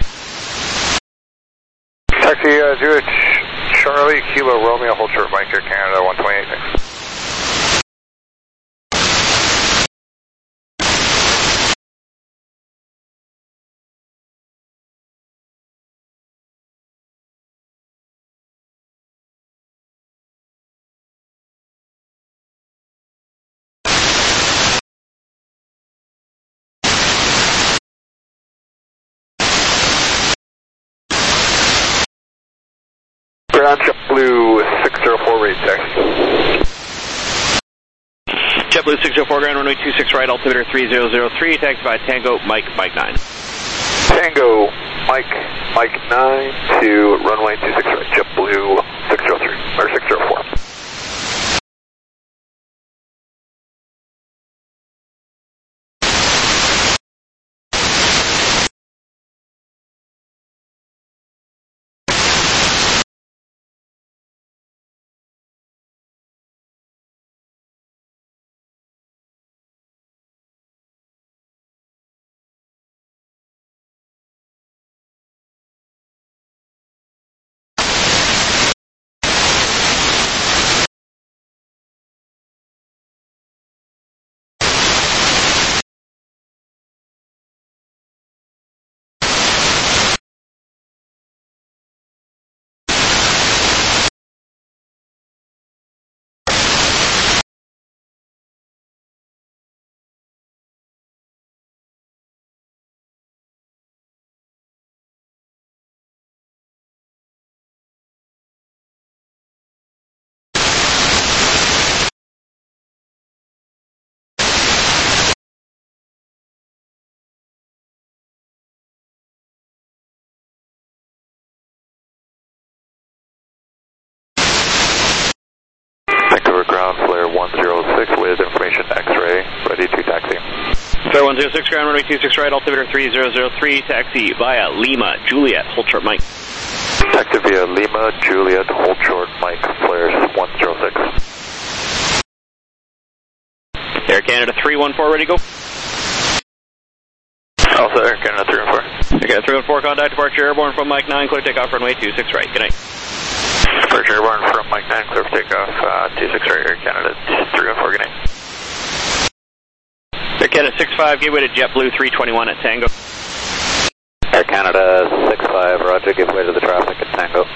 Taxi uh, Juliet Charlie Kilo Romeo, hold short Mike, Air Canada one twenty-eight, thanks. Ground JetBlue six zero four, ready taxi. JetBlue six zero four, ground runway two six right, altimeter three zero zero three, taxi by Tango Mike, Mike nine. Tango Mike, Mike nine to runway two six right, JetBlue six zero three, or six zero four. one zero six with information X-ray, ready to taxi. Clear one zero six, ground runway two six right, altimeter three zero zero three, taxi via Lima, Juliet, hold short Mike. Taxi via Lima, Juliet, hold short Mike, flares one zero six. Air Canada three one four, ready to go. Also Air Canada three one four. Okay, three one four, contact departure airborne from Mike nine, clear takeoff runway two six right, good night. Departure airborne from Mike nine, clear for takeoff, uh, two six right, Air Canada three one four, good night. Air Canada six five, gateway to JetBlue three twenty-one at Tango. Air Canada six five, roger, give way to the traffic at Tango.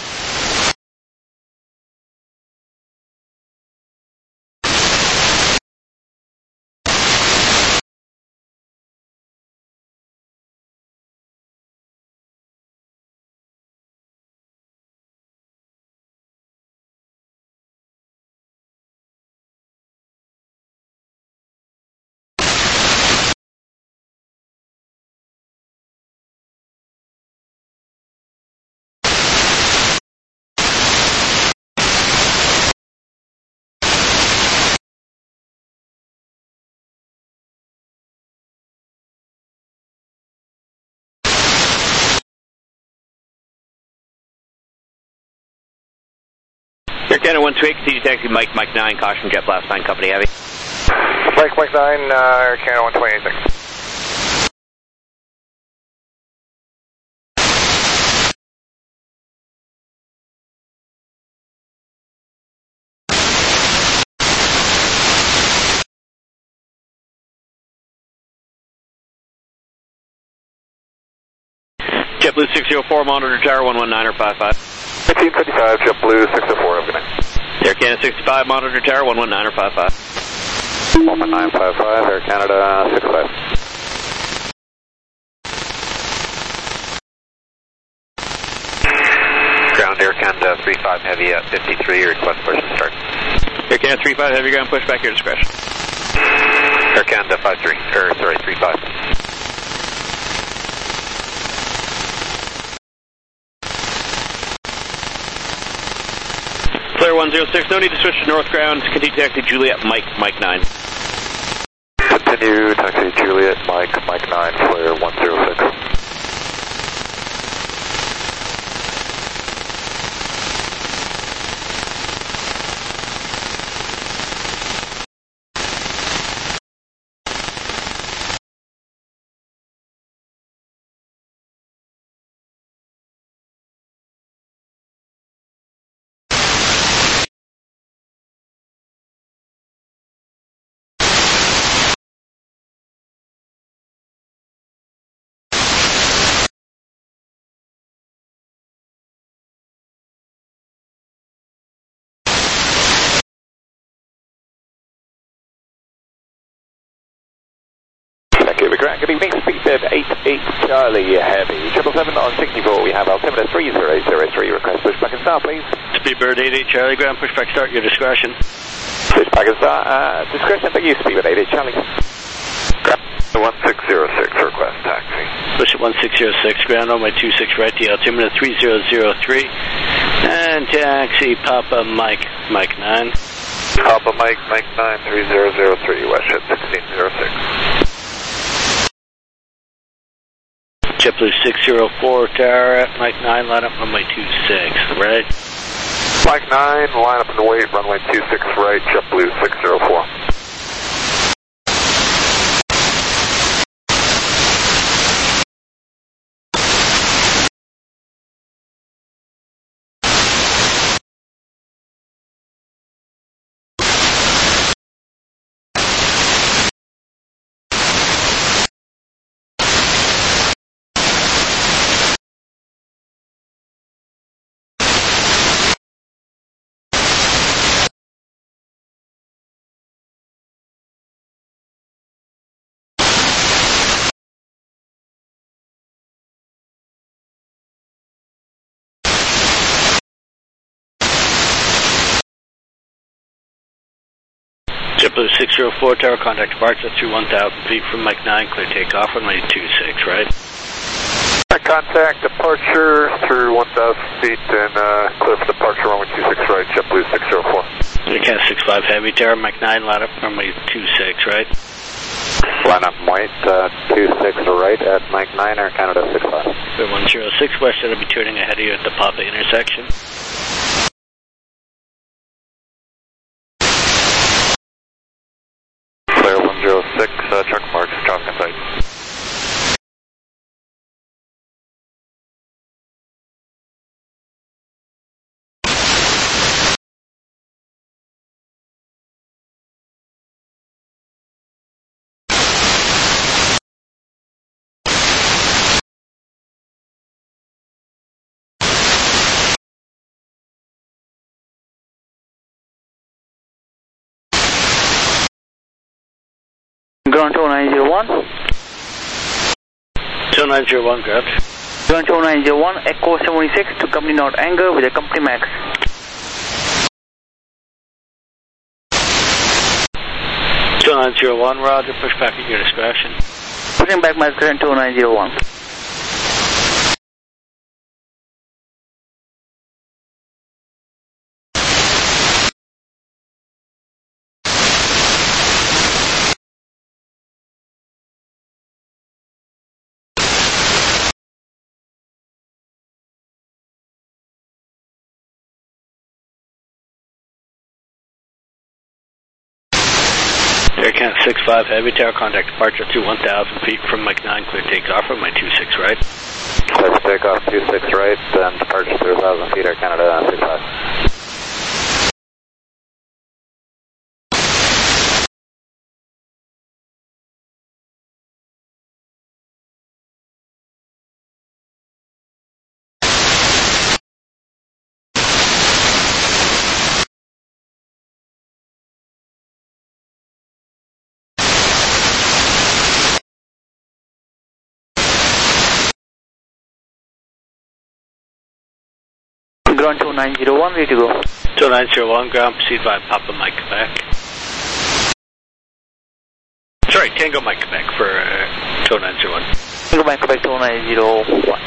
Air Canada one two eight, continue taxi Mike, Mike nine, caution jet blast nine, company heavy. Mike, Mike nine, uh, Air Canada one twenty-eight, thanks. JetBlue six zero four, monitor tower one one nine or five five. fifteen fifty-five, JetBlue six oh four, have a good night. Air Canada sixty-five, monitor tower one one nine or five five. one one nine five five, Air Canada six five. Ground Air Canada three five heavy at fifty-three, request push and start. Air Canada three five, heavy ground push back, your discretion. Air Canada five three, or sorry, three five. Clear one zero six, no need to switch to north ground, continue taxi Juliet, Mike, Mike nine. Continue taxi Juliet, Mike, Mike nine, clear one zero six. Ground, good evening, speedbird eight eight Charlie Heavy, triple seven on sixty-four, we have altimeter three zero zero three, request pushback and start please. Speedbird eight eight Charlie, ground pushback start, your discretion. Pushback and start, uh, discretion for you, Speedbird eight eight Charlie. Ground one six zero six, request taxi. Push at one six zero six, ground on my two six right, the altimeter three zero zero three, and taxi Papa Mike, Mike nine. Papa Mike, Mike nine, three zero zero three, Westjet sixteen zero six. JetBlue six zero four, tower at Mike nine, line up runway two six, right? Mike nine, line up and wait, runway two six right, JetBlue six zero four. JetBlue six zero four, tower contact departure through one thousand feet from Mike nine, clear takeoff runway two six, right? Contact departure through one thousand feet and uh, clear for departure runway two six right, JetBlue six zero four. Aircat six five Heavy, Tower, Mike nine, line up runway two six, right? Line up white, uh, two six right at Mike nine, Air Canada six five. Clear one zero six West, it'll be turning ahead of you at the Papa intersection. Clear one zero six, uh, truck marks, traffic in sight. Ground two nine zero one. two nine zero one, ground. Ground two nine zero one, Echo seventy-six to company North Anger with a company max. two nine zero one, roger, push back at your discretion. Pushing back my current two nine zero one. Aircat six five Heavy, Tower, contact departure through one thousand feet from Mike nine, clear takeoff from my two six right. Clear for takeoff two six right, and departure through one thousand feet, Air Canada six five. Ground two nine zero one, ready to go. two nine zero one, ground, proceed by Papa Mike, Quebec. Sorry, Tango Mike, Quebec for uh, two nine zero one. Tango Mike, Quebec two nine zero one.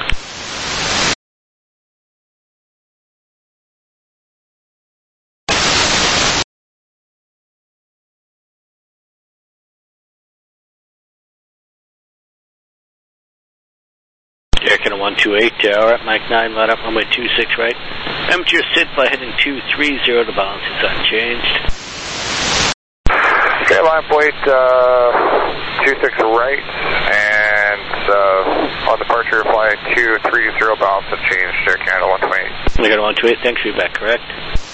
Air Canada one two eight, Tower at Mike nine, line up runway two six right. Empty your sit by heading two three zero, the balance is unchanged. Okay, line up weight, uh, two six right, and uh, on departure fly two three zero, balance unchanged, Air Canada one two eight. Air Canada one two eight, thanks, feedback, correct?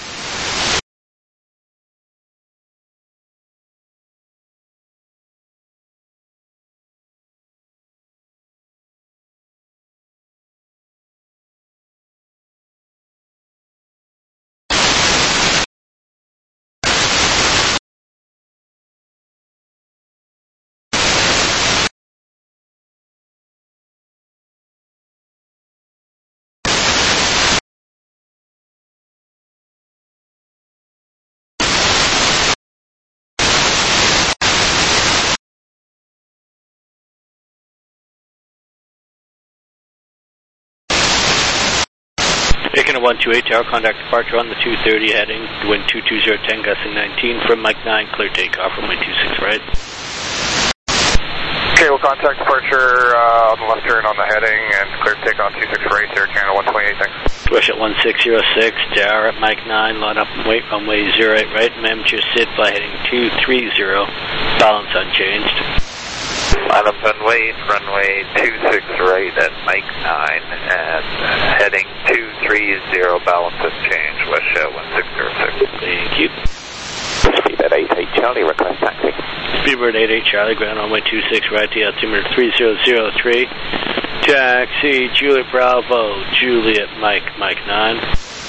Air Canada one two eight, Tower, contact departure on the two thirty heading, wind two two zero ten, gusting nineteen from Mike nine, clear takeoff from my two six right. Okay, we'll contact departure uh, on the left turn on the heading and clear takeoff two six right, Air Canada one twenty-eight, thanks. Rush at one six zero six, Tower at Mike nine, line up and wait runway zero eight right, manage your sit by heading two three zero, balance unchanged. Line up and wait, runway two six right at Mike nine, and heading two three zero, balance unchanged, West Shell one six zero six. Thank you. Speedbird eight eight Charlie, request taxi. Speedbird eight eight Charlie, ground runway two six right, the altimeter three zero zero three. Taxi, Juliet Bravo, Juliet Mike, Mike nine.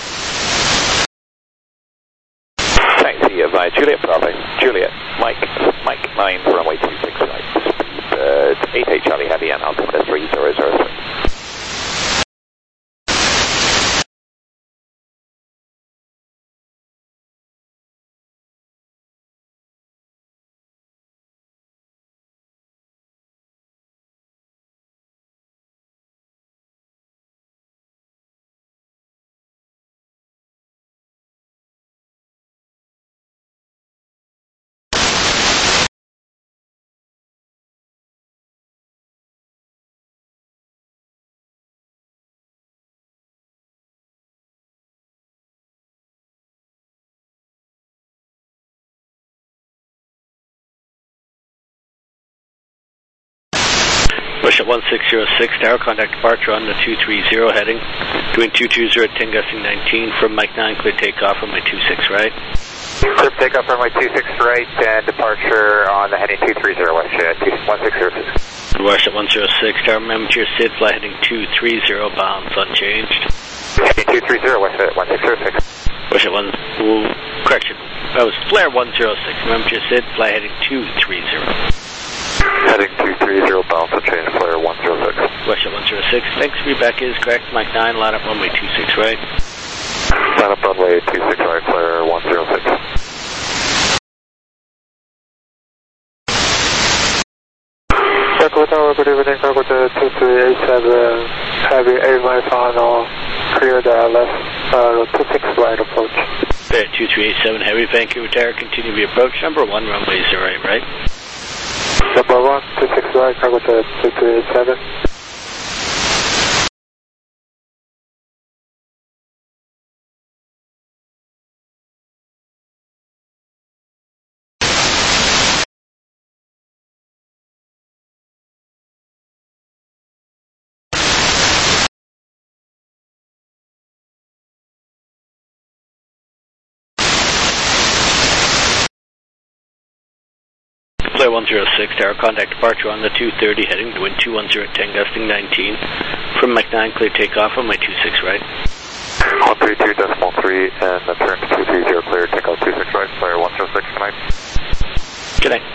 Taxi via Juliet Bravo, Juliet Mike, Mike nine, runway two six right. Speedbird eight eight Charlie Heavy and altimeter three zero zero three. Russia one six zero six, tower, contact departure on the two three zero heading. Doing two two zero at ten gusting nineteen from Mike nine, clear takeoff on my two six right. Clear takeoff on my two six right and departure on the heading two three zero west jet, one six zero six. Russia one zero six, tower, remember your S I D, fly heading two three zero, bounds unchanged. Heading two three zero west jet, one six zero six. Russia one, ooh, correction, that was flare one zero six, remember your S I D, fly heading two three zero. Heading two three zero, bounce and change, flare one zero six. Russia one zero six, thanks, feedback is correct, Mike nine, line up runway two six right. Line up runway two six right, flare one zero six. Cargo Tower, good evening, Cargo two three eight seven, heavy air my final, clear the left, uh, two six right approach. There, two three eight seven, heavy, Vancouver Tower, continue to approach, number one, runway zero eight right. Number one, two six right, Cargo two three eight seven. Flare one zero six, tower, contact departure on the two thirty, heading to wind two one zero at ten, gusting nineteen. From Mike nine, clear takeoff on my two six right. one three two decimal three and then turn to two three zero, clear, takeoff two six right, flare one zero six, good night. Good night.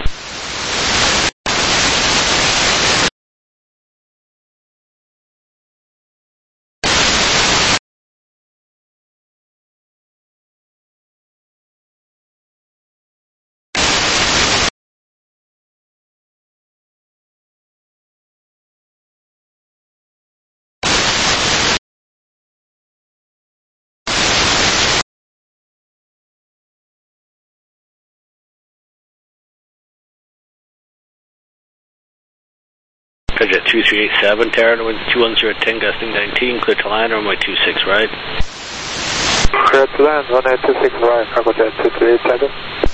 Jet two three eight seven, tower, wind two one zero at ten, gusting nineteen, clear to land, runway two six right. Clear to land, runway two six right, Cargo Jet two three eight seven.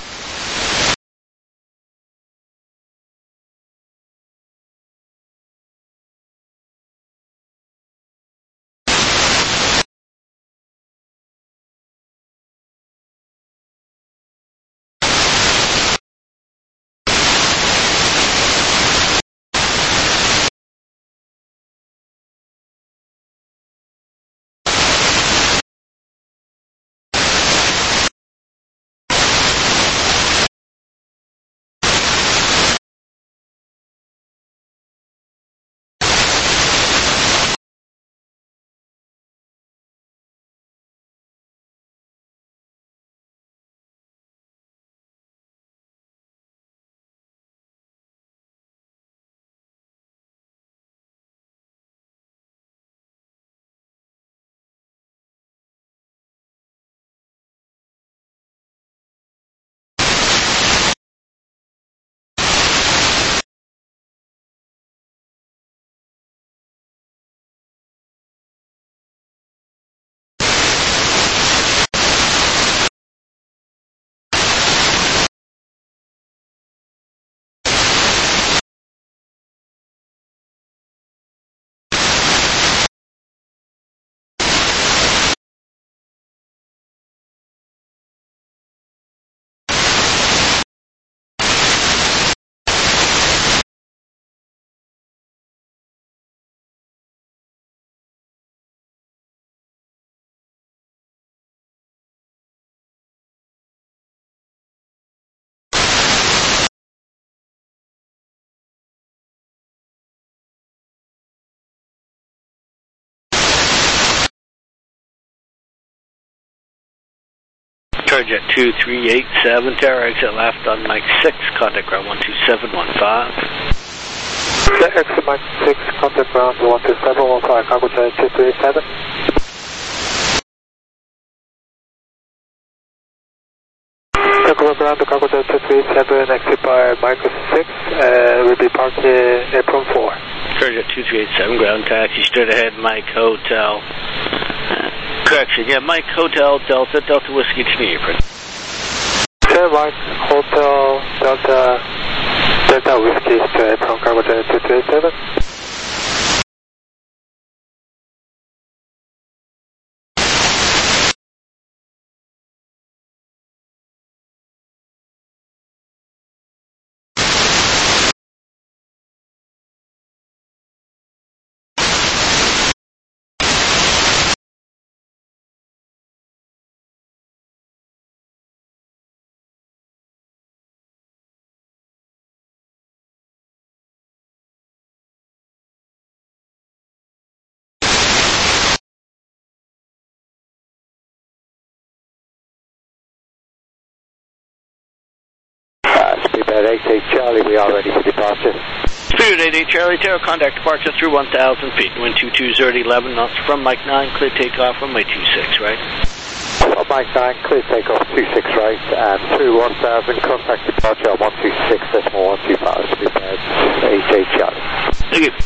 Jet two three eight seven, tower, exit left on Mike six, contact ground one two seven one five. Exit Mike six, contact ground one two seven one five, Cargo Jet two three eight seven. Cargo ground to Cargo Jet two three eight seven, exit by Mike six, and will be parked in apron four. Jet two three eight seven, ground taxi, straight ahead, Mike Hotel. Correction, yeah, Mike Hotel, Delta, Delta Whiskey to the apron. Sir, Mike Hotel, Delta, Delta Whiskey to apron, Cargo Jet two three eight seven. Spirit eight eight Charlie, we are ready for departure. Spirit eight eight Charlie, Tower, contact departure through one thousand feet. Wind two two zero at eleven knots from Mike nine, clear takeoff from my two six, right? From Mike nine, clear takeoff two six right, and through one thousand, contact departure on one two six decimal one two five, Spirit eight eight Charlie. Thank you.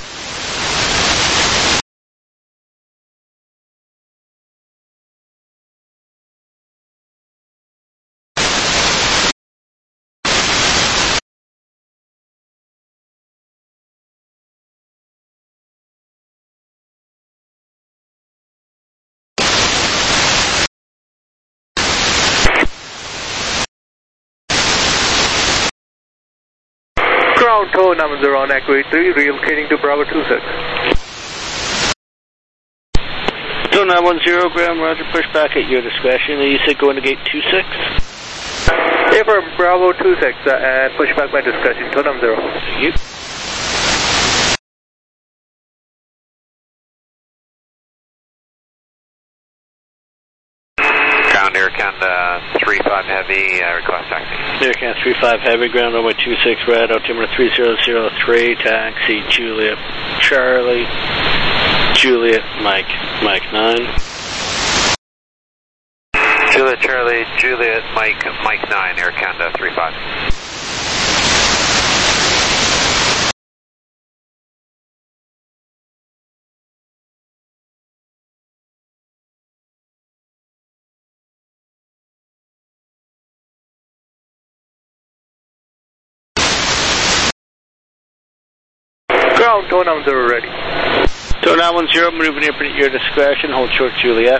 Ground tow number on Echo eight three, relocating to Bravo two six. Tow nine one zero, ground, roger, push back at your discretion. You said go into gate two six? Yeah, for Bravo two six, uh, and push back my discretion, tow number zero. Thank you. Ground Air Canada three five Heavy, uh, request taxi. Air Canada three five Heavy, ground runway two six red, altimeter three zero zero three, taxi Juliet Charlie, Juliet Mike, Mike nine. Juliet Charlie, Juliet Mike, Mike nine, Air Canada three five. Ground tow number zero ready. Tow nine one zero, maneuvering airplane at your discretion, hold short Juliet.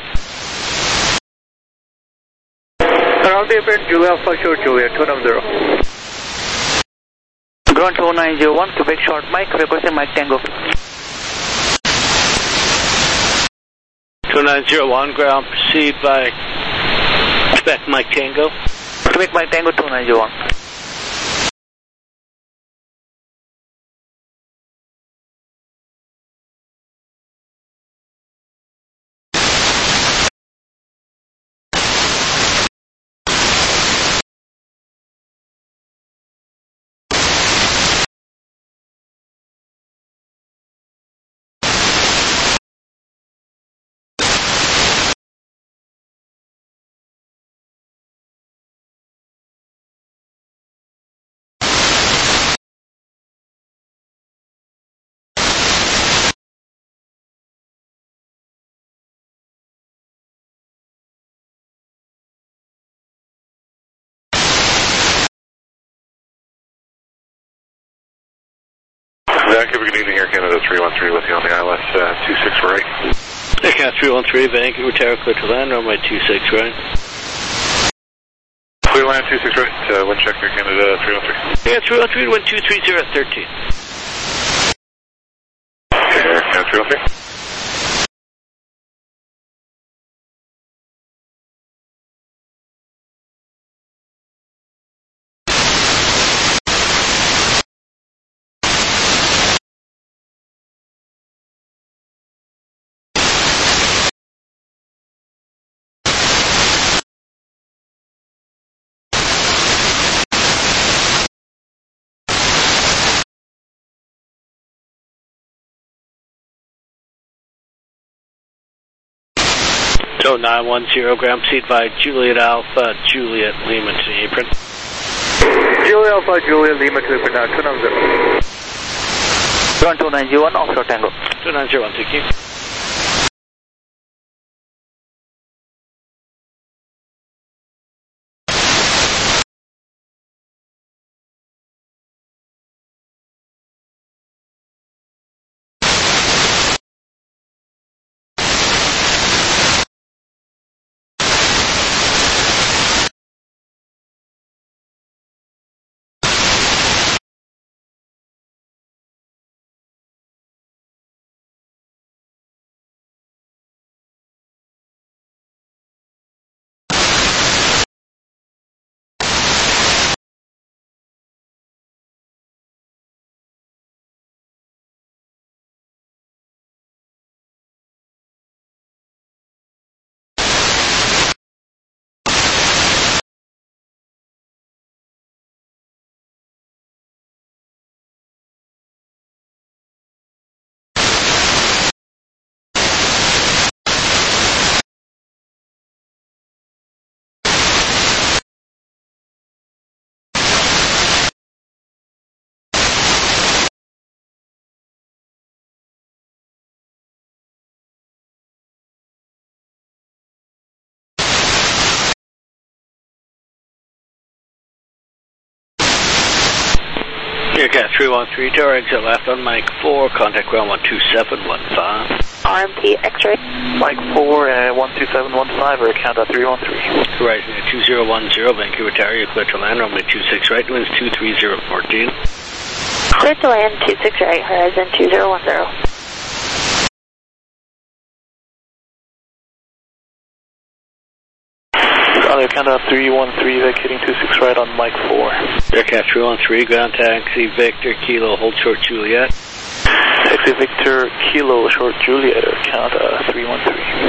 Around the airplane, Juliet Alpha short Juliet, tow number zero. Ground tow nine zero one, Quebec short Mike, requesting Mike Tango. Tow nine zero one, ground, proceed by Quebec Mike Tango. Quebec Mike Tango, tow nine zero one. Vancouver, good evening, Air Canada three one three with you on the I L S uh, two six right. Air Canada three one three, Vancouver Tower, clear to land, runway two six right. Clear land two six right, uh, wind check Air Canada three one three. Yeah, three one three, wind two three zero thirteen. Air Canada three one three. Tow nine one zero, ground, proceed by Juliet Alpha, Juliet Lima to the apron. Juliet Alpha, Juliet Lima to the apron, now, tow number zero. Ground tow nine zero one, offshore Tango. Tow nine zero one, thank you. Aircat three one three, tower exit left on Mike four, contact ground one two seven one five. R M T X-ray. Mike four, uh, one two seven one five, Air Canada three one three. Horizon two zero one zero, Vancouver Tower, you're clear to land, runway two six right, winds two three zero fourteen. Clear to land, two six right, Horizon two zero one zero. Air Canada three one three, vacating two six right on Mike four. Aircat three one three, ground taxi, Victor, Kilo, hold short Juliet. Taxi Victor, Kilo, short Juliet, Air Canada three one three.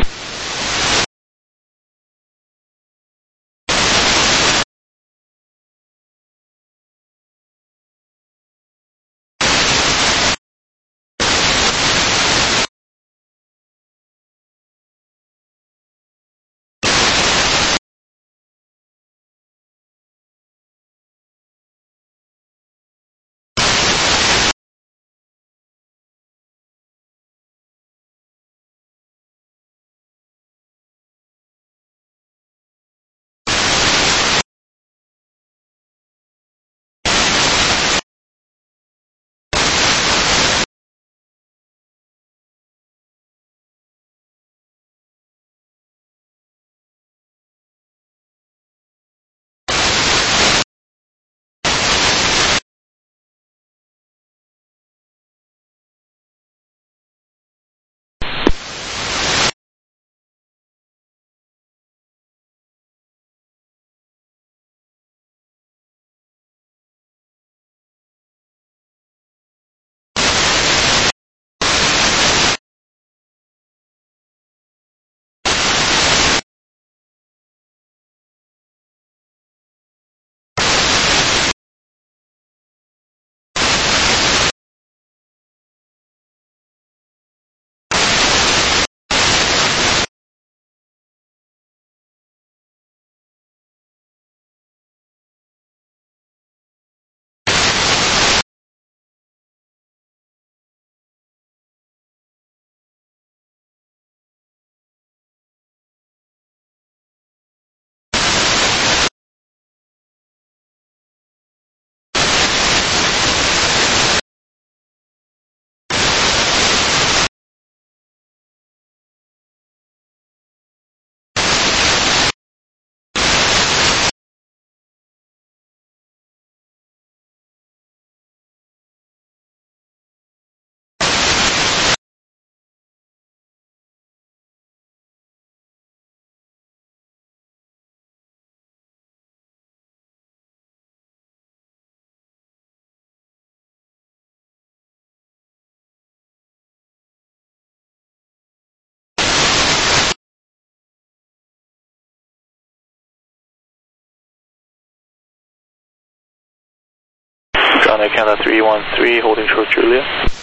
Air Canada three one three, holding short Julia.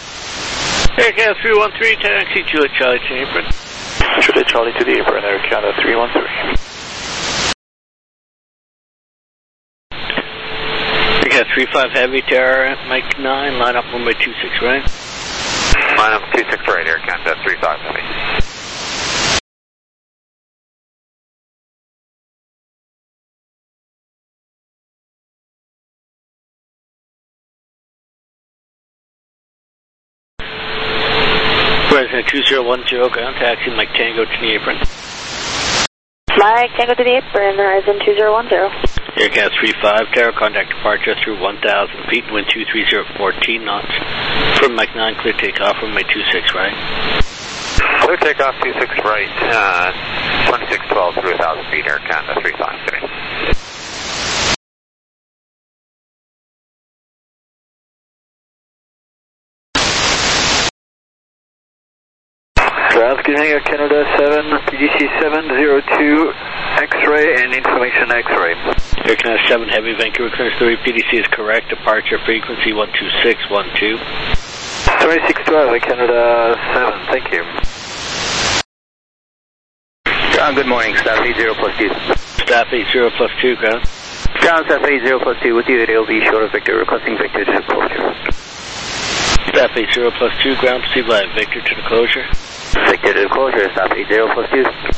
Air Canada three one three, taxi, Juliet Charlie to the apron. Juliet Charlie to the apron, Air Canada three one three. Air Canada three five heavy, Terra, Mike nine, line up runway two six right. Line up two six right, Air Canada three five heavy. President two zero one zero, ground taxi, Mike Tango to the apron. Mike Tango to the apron, Horizon two zero one zero. Aircat three five, Terra, contact departure through one thousand feet, wind two three zero fourteen knots. From Mike nine, clear takeoff, runway two six right. Clear takeoff two six right, uh, twenty-six twelve through one thousand feet, Air Canada three five three. Transmitting Air Canada seven, P D C seven zero two, X-ray and information X-ray. Air Canada seven Heavy, Vancouver clearance three, P D C is correct, departure frequency one two six one two. twenty-six twelve, Air Canada seven, thank you. Ground, good morning, staff eight zero plus two. Staff eight zero plus two, ground. Ground, staff eight zero plus two, with you at L V, short of Victor, requesting Victor to the closure. Staff eight zero plus two, ground, proceed live, Victor to the closure. Victor to the closure, staff eight zero plus two.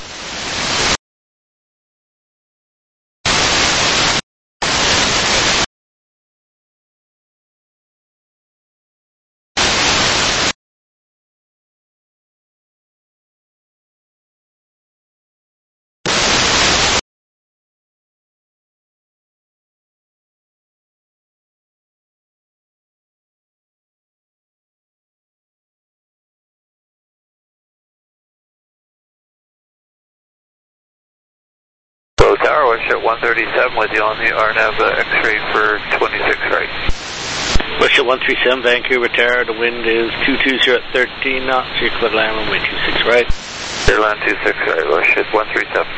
Vancouver Tower, Westjet one thirty-seven with you on the R N A V uh, X-ray for twenty-six right. Westjet one three seven, Vancouver Tower, the wind is two two zero at thirteen knots, you're clear to land runway two six right. Clear land two six right, Westjet one three seven.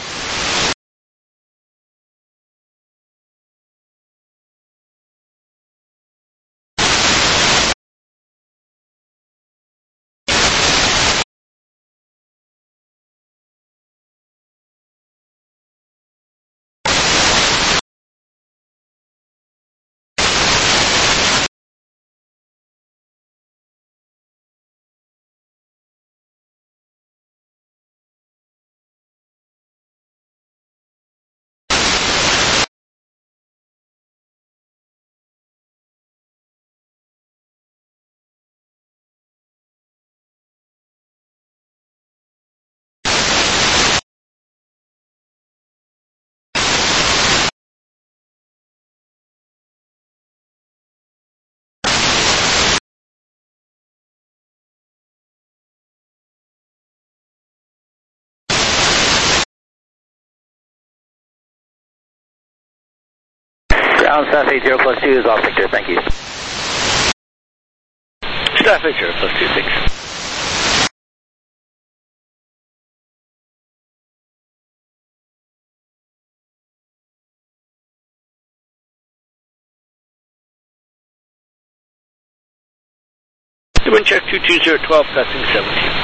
Ground Staff eight zero plus two is off Victor, thank you. Staff eight zero plus two, thanks. Wind check two two zero twelve, passing seventeen.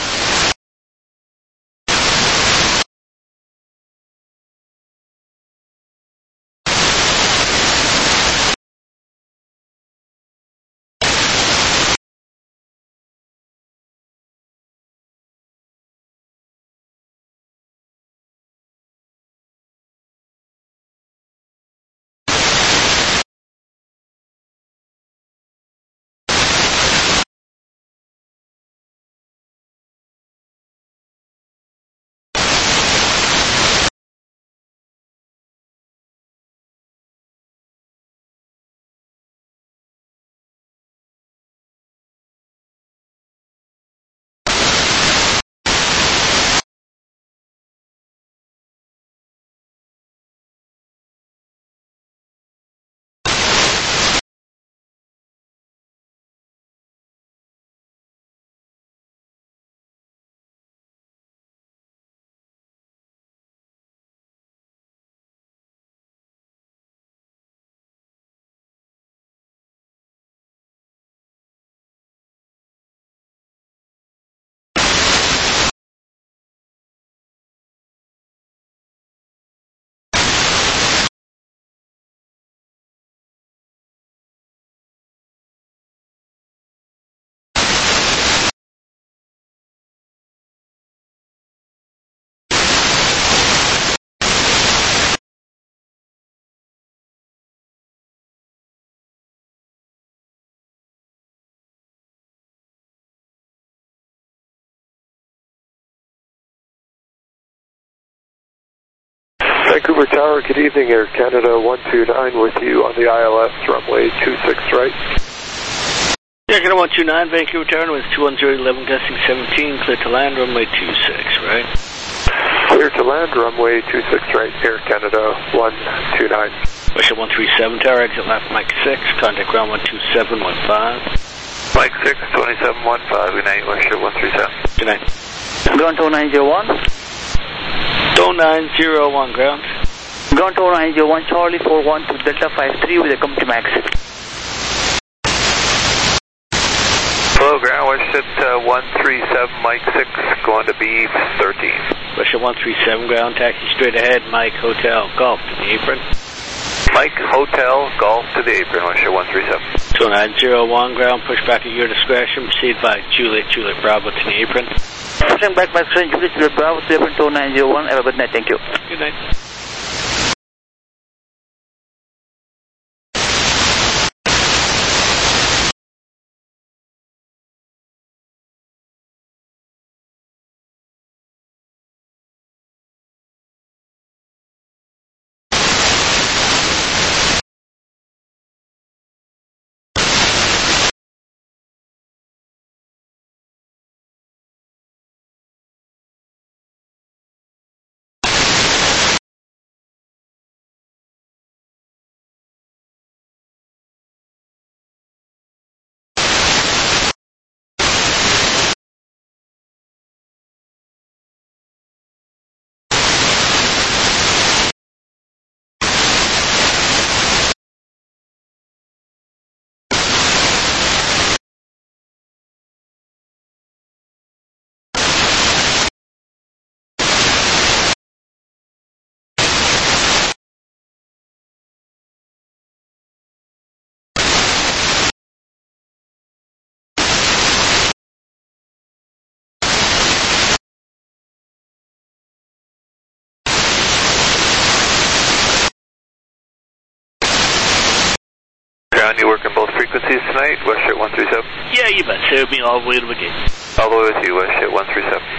Vancouver Tower, good evening, Air Canada one two nine with you on the I L S runway two six right. Air Canada one two nine, Vancouver Tower, was two one zero eleven, gusting seventeen, clear to land, runway two six right. Clear to land, runway two six right, Air Canada one two nine. Westjet one three seven Tower, exit left, Mike six, contact ground one two seven one five. Mike six, twenty-seven one five, good night, Westjet one three seven. Good night. Ground two nine zero one. two nine zero one, ground. Ground two nine zero one, Charlie four one to Delta five three with a company max. Hello, ground, Westjet uh, one three seven, Mike six, going to B thirteen. Westjet one three seven, ground, taxi straight ahead, Mike Hotel, Golf to the apron. Mike Hotel, Golf to the apron, Westjet one three seven. two nine zero one, ground, push back at your discretion, proceed by Juliet, Juliet Bravo to the apron. Pushing back by Juliet, Juliet Bravo to the apron, two nine zero one, have a good night, thank you. Good night. Ground, you working both frequencies tonight? Westjet one three seven? Yeah, you bet. Save me all the way to the gate. All the way with you, Westjet one three seven.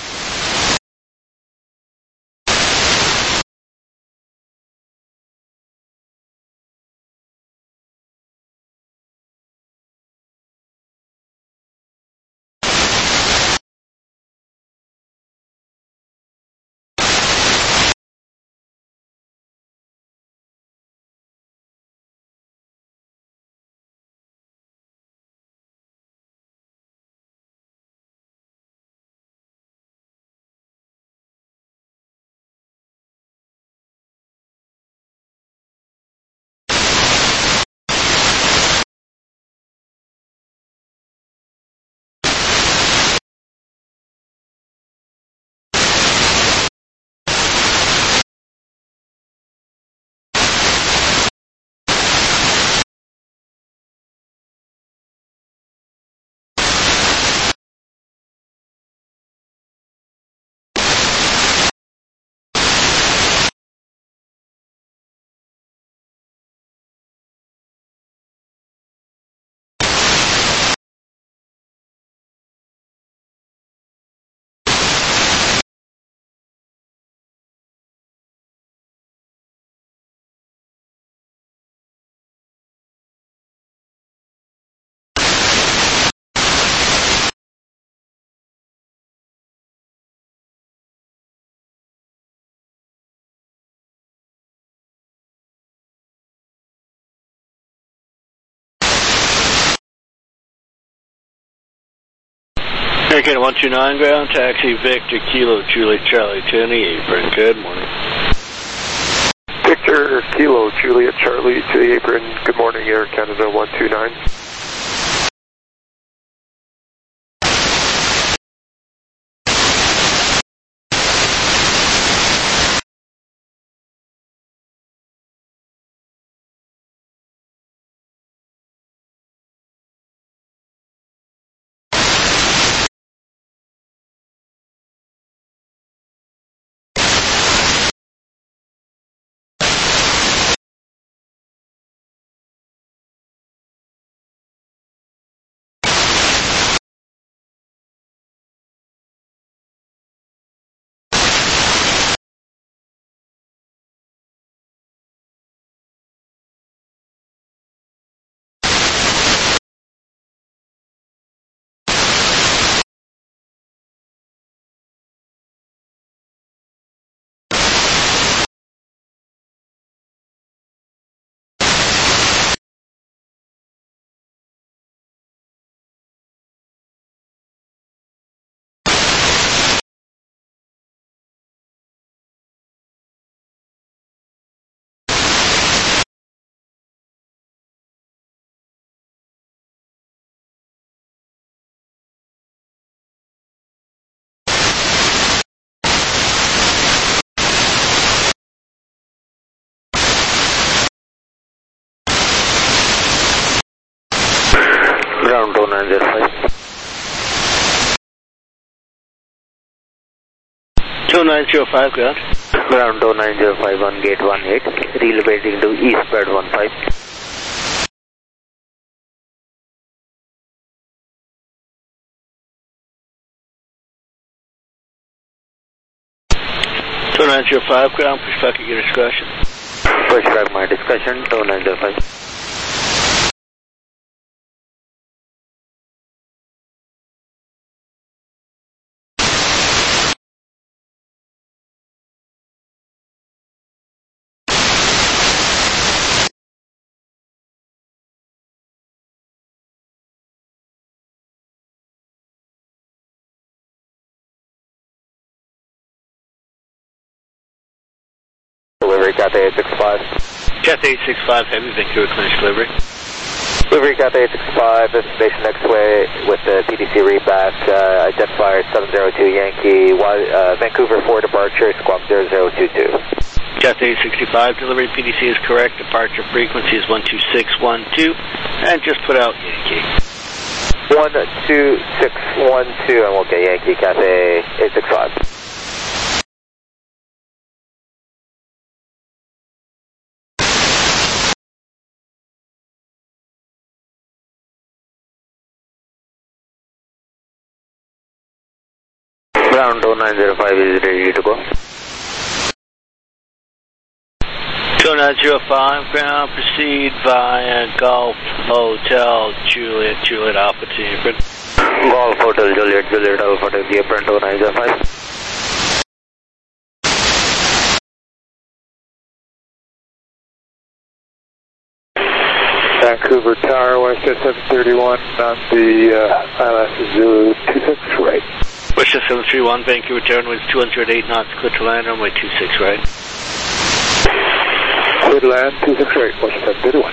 Hurricane one two nine ground, taxi Victor Kilo Juliet Charlie to the apron. Good morning. Victor Kilo Juliet Charlie to the apron. Good morning, Air Canada one two nine. Ground two nine zero five. two nine zero five ground. Ground two nine zero five on gate one eight. Relevating to eastbound one five. two nine zero five ground, push back at your discretion. Push back my discussion, two nine zero five. Delivery Cathay eight six five. Cathay eight six five, heavy Vancouver Clinic delivery. Delivery Cathay eight six five, destination next way with the P D C readback, uh, identifier seven zero two Yankee, uh, Vancouver four departure, squawk zero zero two two. Cathay eight sixty-five, delivery P D C is correct, departure frequency is one two six one two, and just put out Yankee. one two six one two, and we'll get Yankee Cathay eight six five. Ground two nine zero five is ready to go. two nine zero five, ground, proceed via Golf Hotel Juliet, Juliet Alpha to the apron. Golf Hotel Juliet, Juliet Alpha to the apron two nine zero five. Vancouver Tower, West seven thirty-one on the uh, I L S Zulu two six right. West seven three one, Vancouver Tower, winds two hundred eight knots, clear to land, runway two six right. Clear to land, two six right, West seven thirty-one.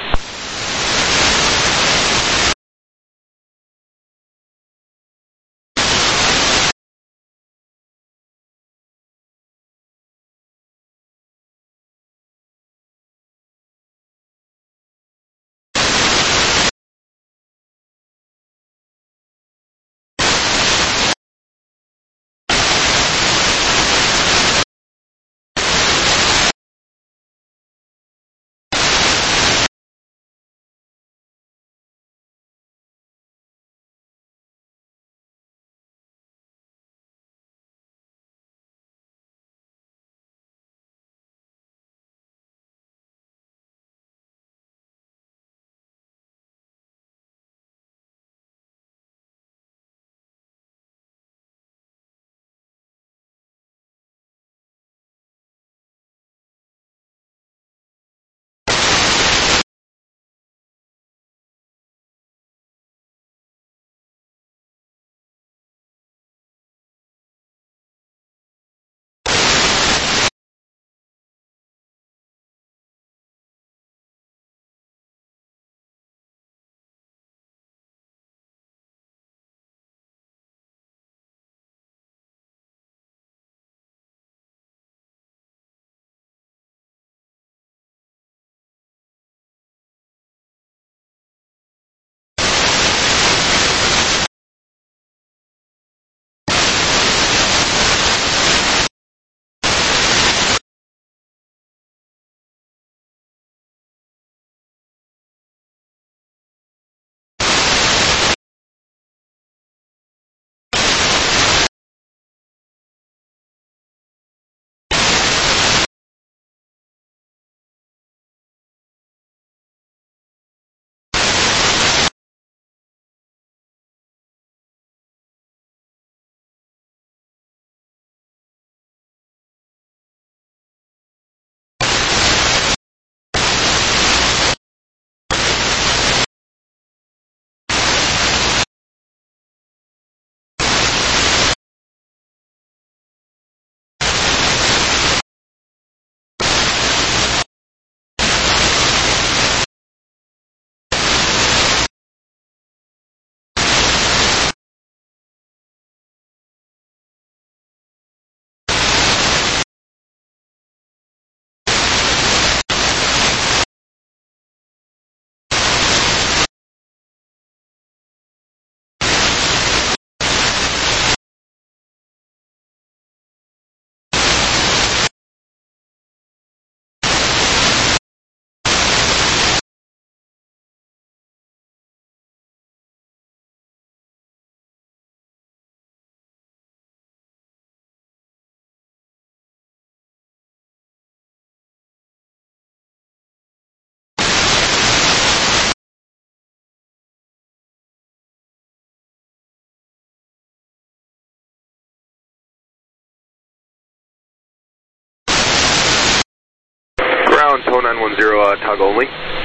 Ground two nine one zero, uh, tug only.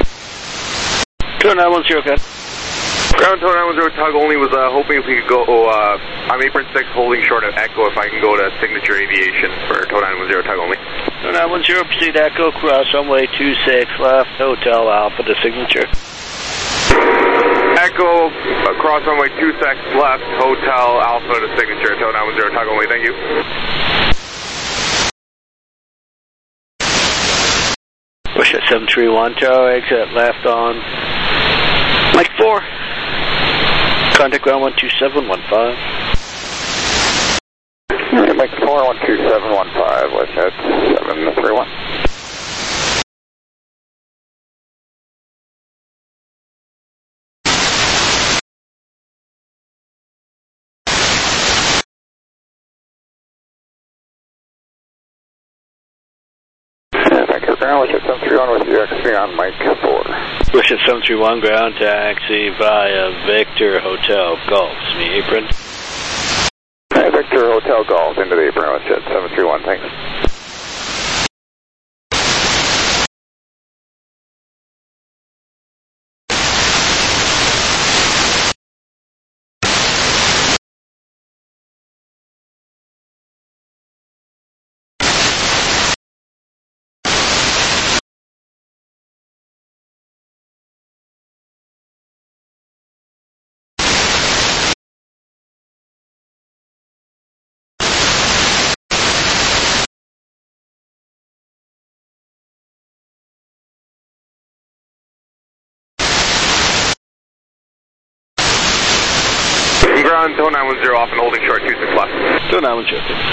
two nine one zero, good. Ground two nine one zero, tug only, was uh, hoping if we could go, uh, I'm apron six holding short of Echo, if I can go to Signature Aviation for two nine one zero, tug only. two nine one zero, proceed Echo, cross runway two six left, Hotel Alpha to Signature. Echo, across runway two six left, Hotel Alpha to Signature, two nine one zero, tug only, thank you. Push at seven three one, tower, exit left on Mike four. Contact ground one two seven one five. Mike four, one two seven one five, west at seven three one. ground, Wishes seven three one with you, taxi on Mike four. Wishes seven three one, ground taxi via Victor Hotel Golf. Me apron. Hey, Victor Hotel Golf into the apron, Wishes seven three one, thanks. Ground, zone nine one zero off and holding short two six left. Zone nine one zero.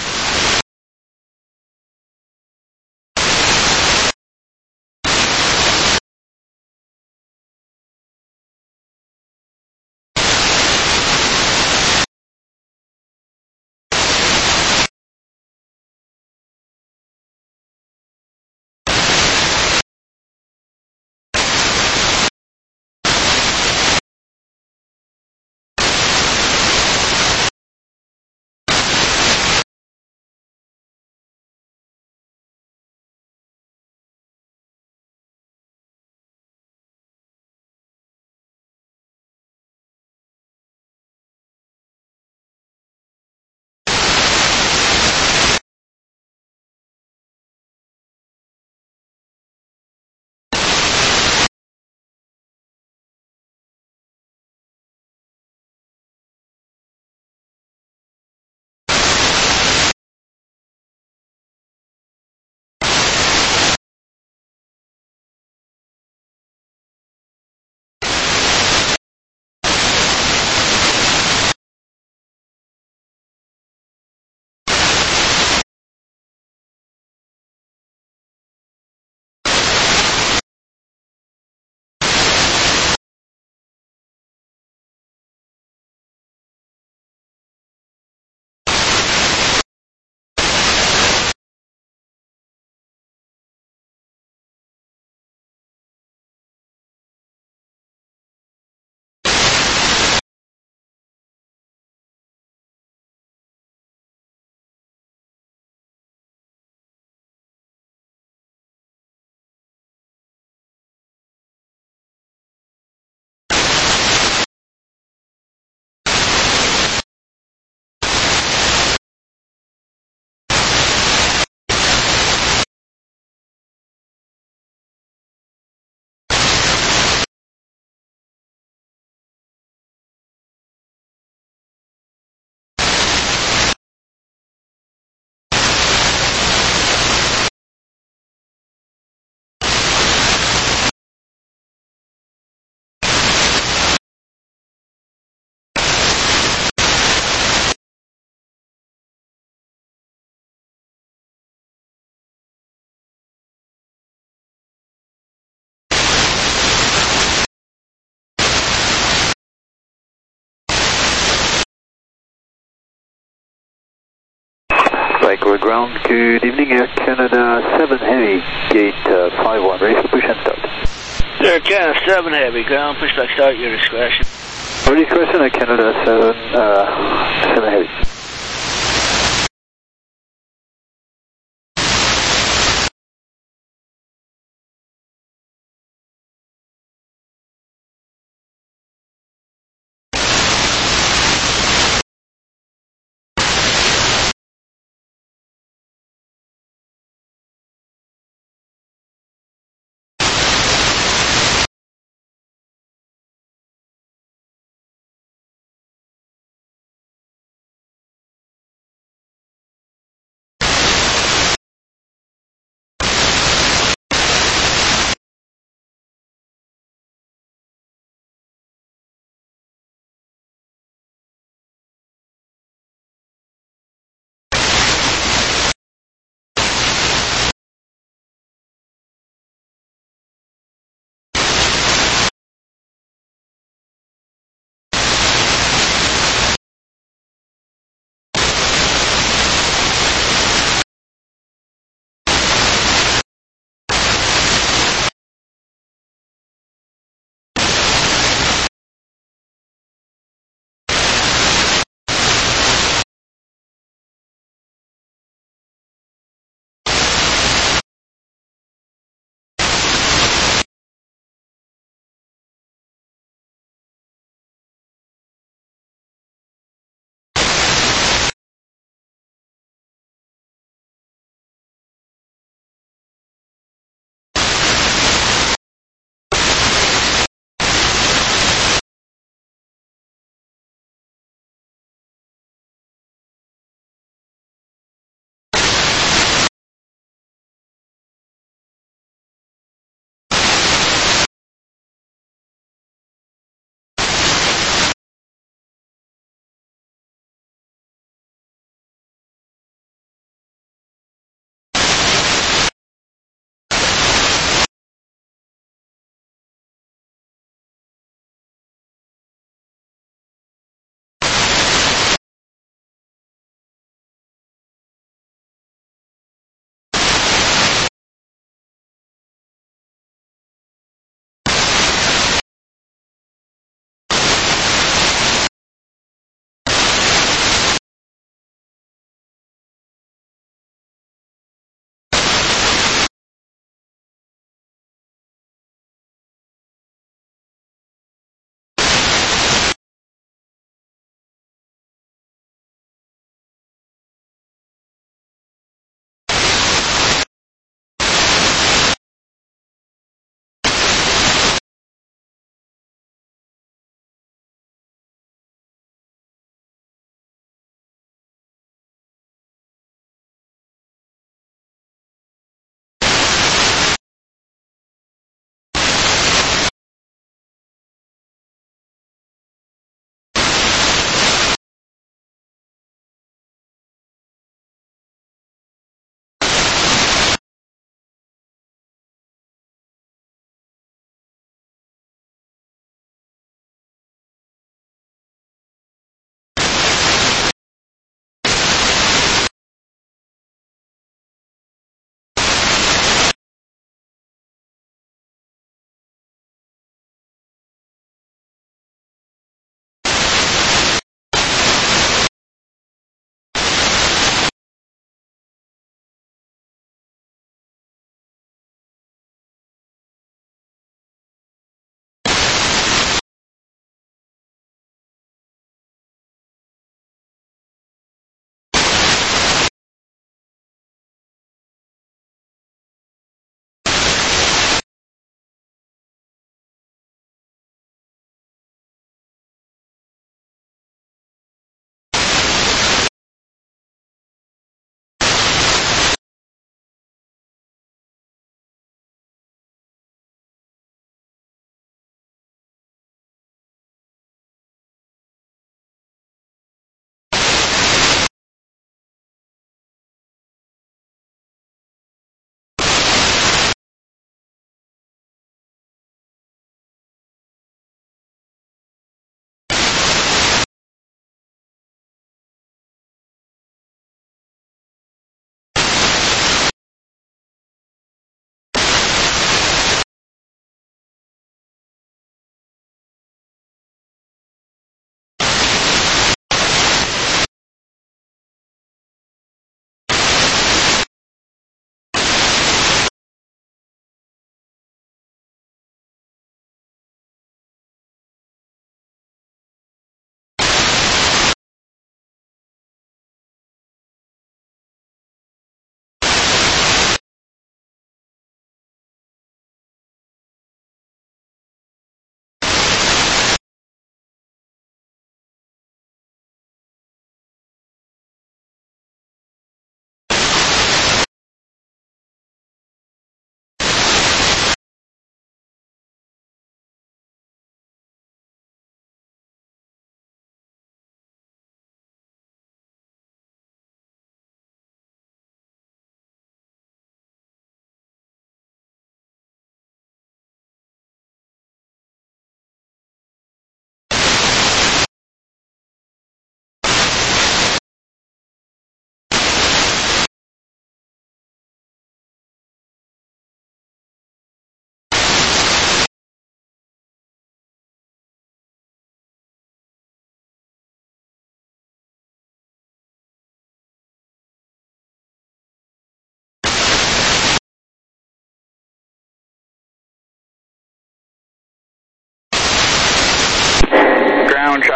Lakewood ground, good evening, Air Canada seven Heavy, gate uh, five one, ready for push and start. Air Canada seven Heavy, ground, push back start, your discretion. Your discretion, Air Canada seven, uh, seven Heavy.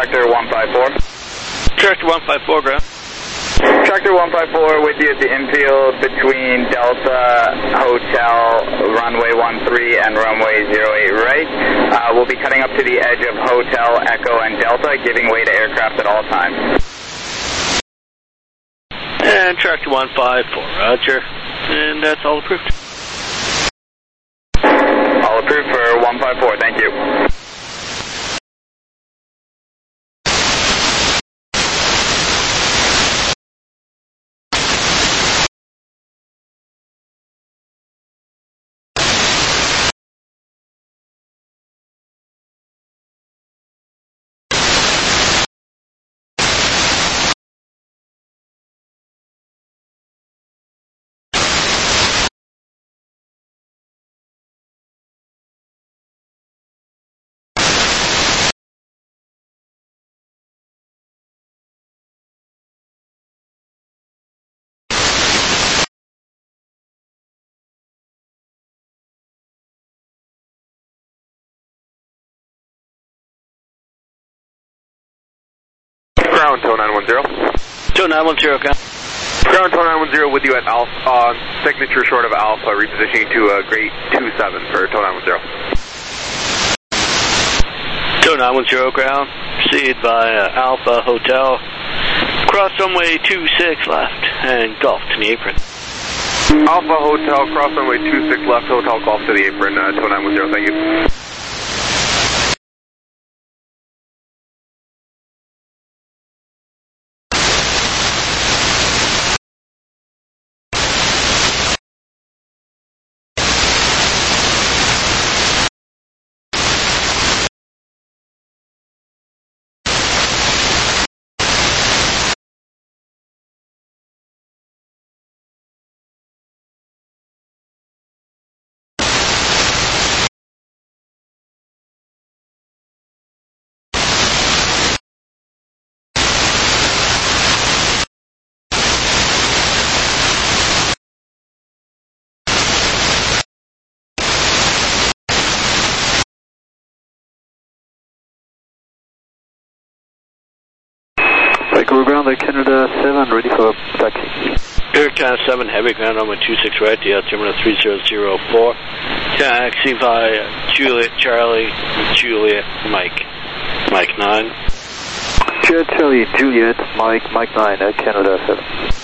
Tractor one five four. Tractor one five four, ground. Tractor one five four with you at the infield between Delta Hotel runway one three and runway zero eight right. Uh, we'll be cutting up to the edge of Hotel Echo and Delta, giving way to aircraft at all times. And Tractor one five four, roger. And that's all approved. All approved for one five four, thank you. Ground, Tow nine one zero. Tow nine one zero, ground. Ground, Tow nine one zero with you at Alpha, uh, signature short of Alpha, repositioning to uh, Great two seven for Tow nine one zero. Tow nine one zero, ground. Proceed by uh, Alpha Hotel. Cross runway two six left and Golf to the apron. Alpha Hotel, cross runway two six left, Hotel Golf to the apron, uh, Tow nine one zero, thank you. Vancouver ground, Air Canada seven, ready for taxi. Air Canada seven, heavy ground runway two six right, the altimeter three zero zero four. Taxi via Juliet Charlie, Juliet Mike, Mike nine. Juliet Charlie, Juliet Mike, Mike nine, Air Canada seven.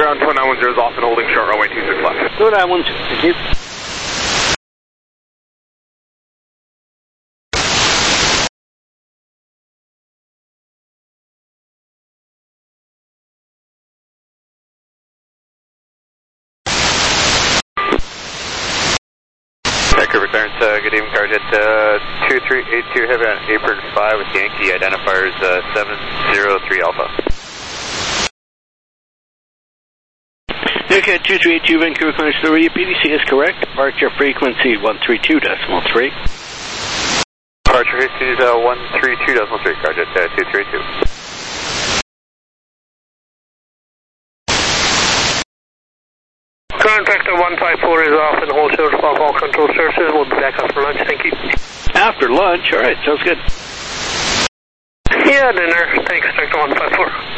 Ground two nine one zero is off and holding short runway two six left. two nine one zero, thank you. Vancouver clearance, uh, good evening, Carjet uh, two three eight two heavy on apron five with Yankee identifiers uh, seven zero three Alpha. Okay, two three eight two Vancouver clearance to the radio. P D C is correct. Departure frequency one three two decimal three. Departure frequency is uh, one three two decimal three, Carjet uh, two three eight two. Current vector one five four is off and hold short off all control surfaces. We'll be back after lunch, thank you. After lunch, alright, sounds good. Yeah, dinner. Thanks, vector one five four.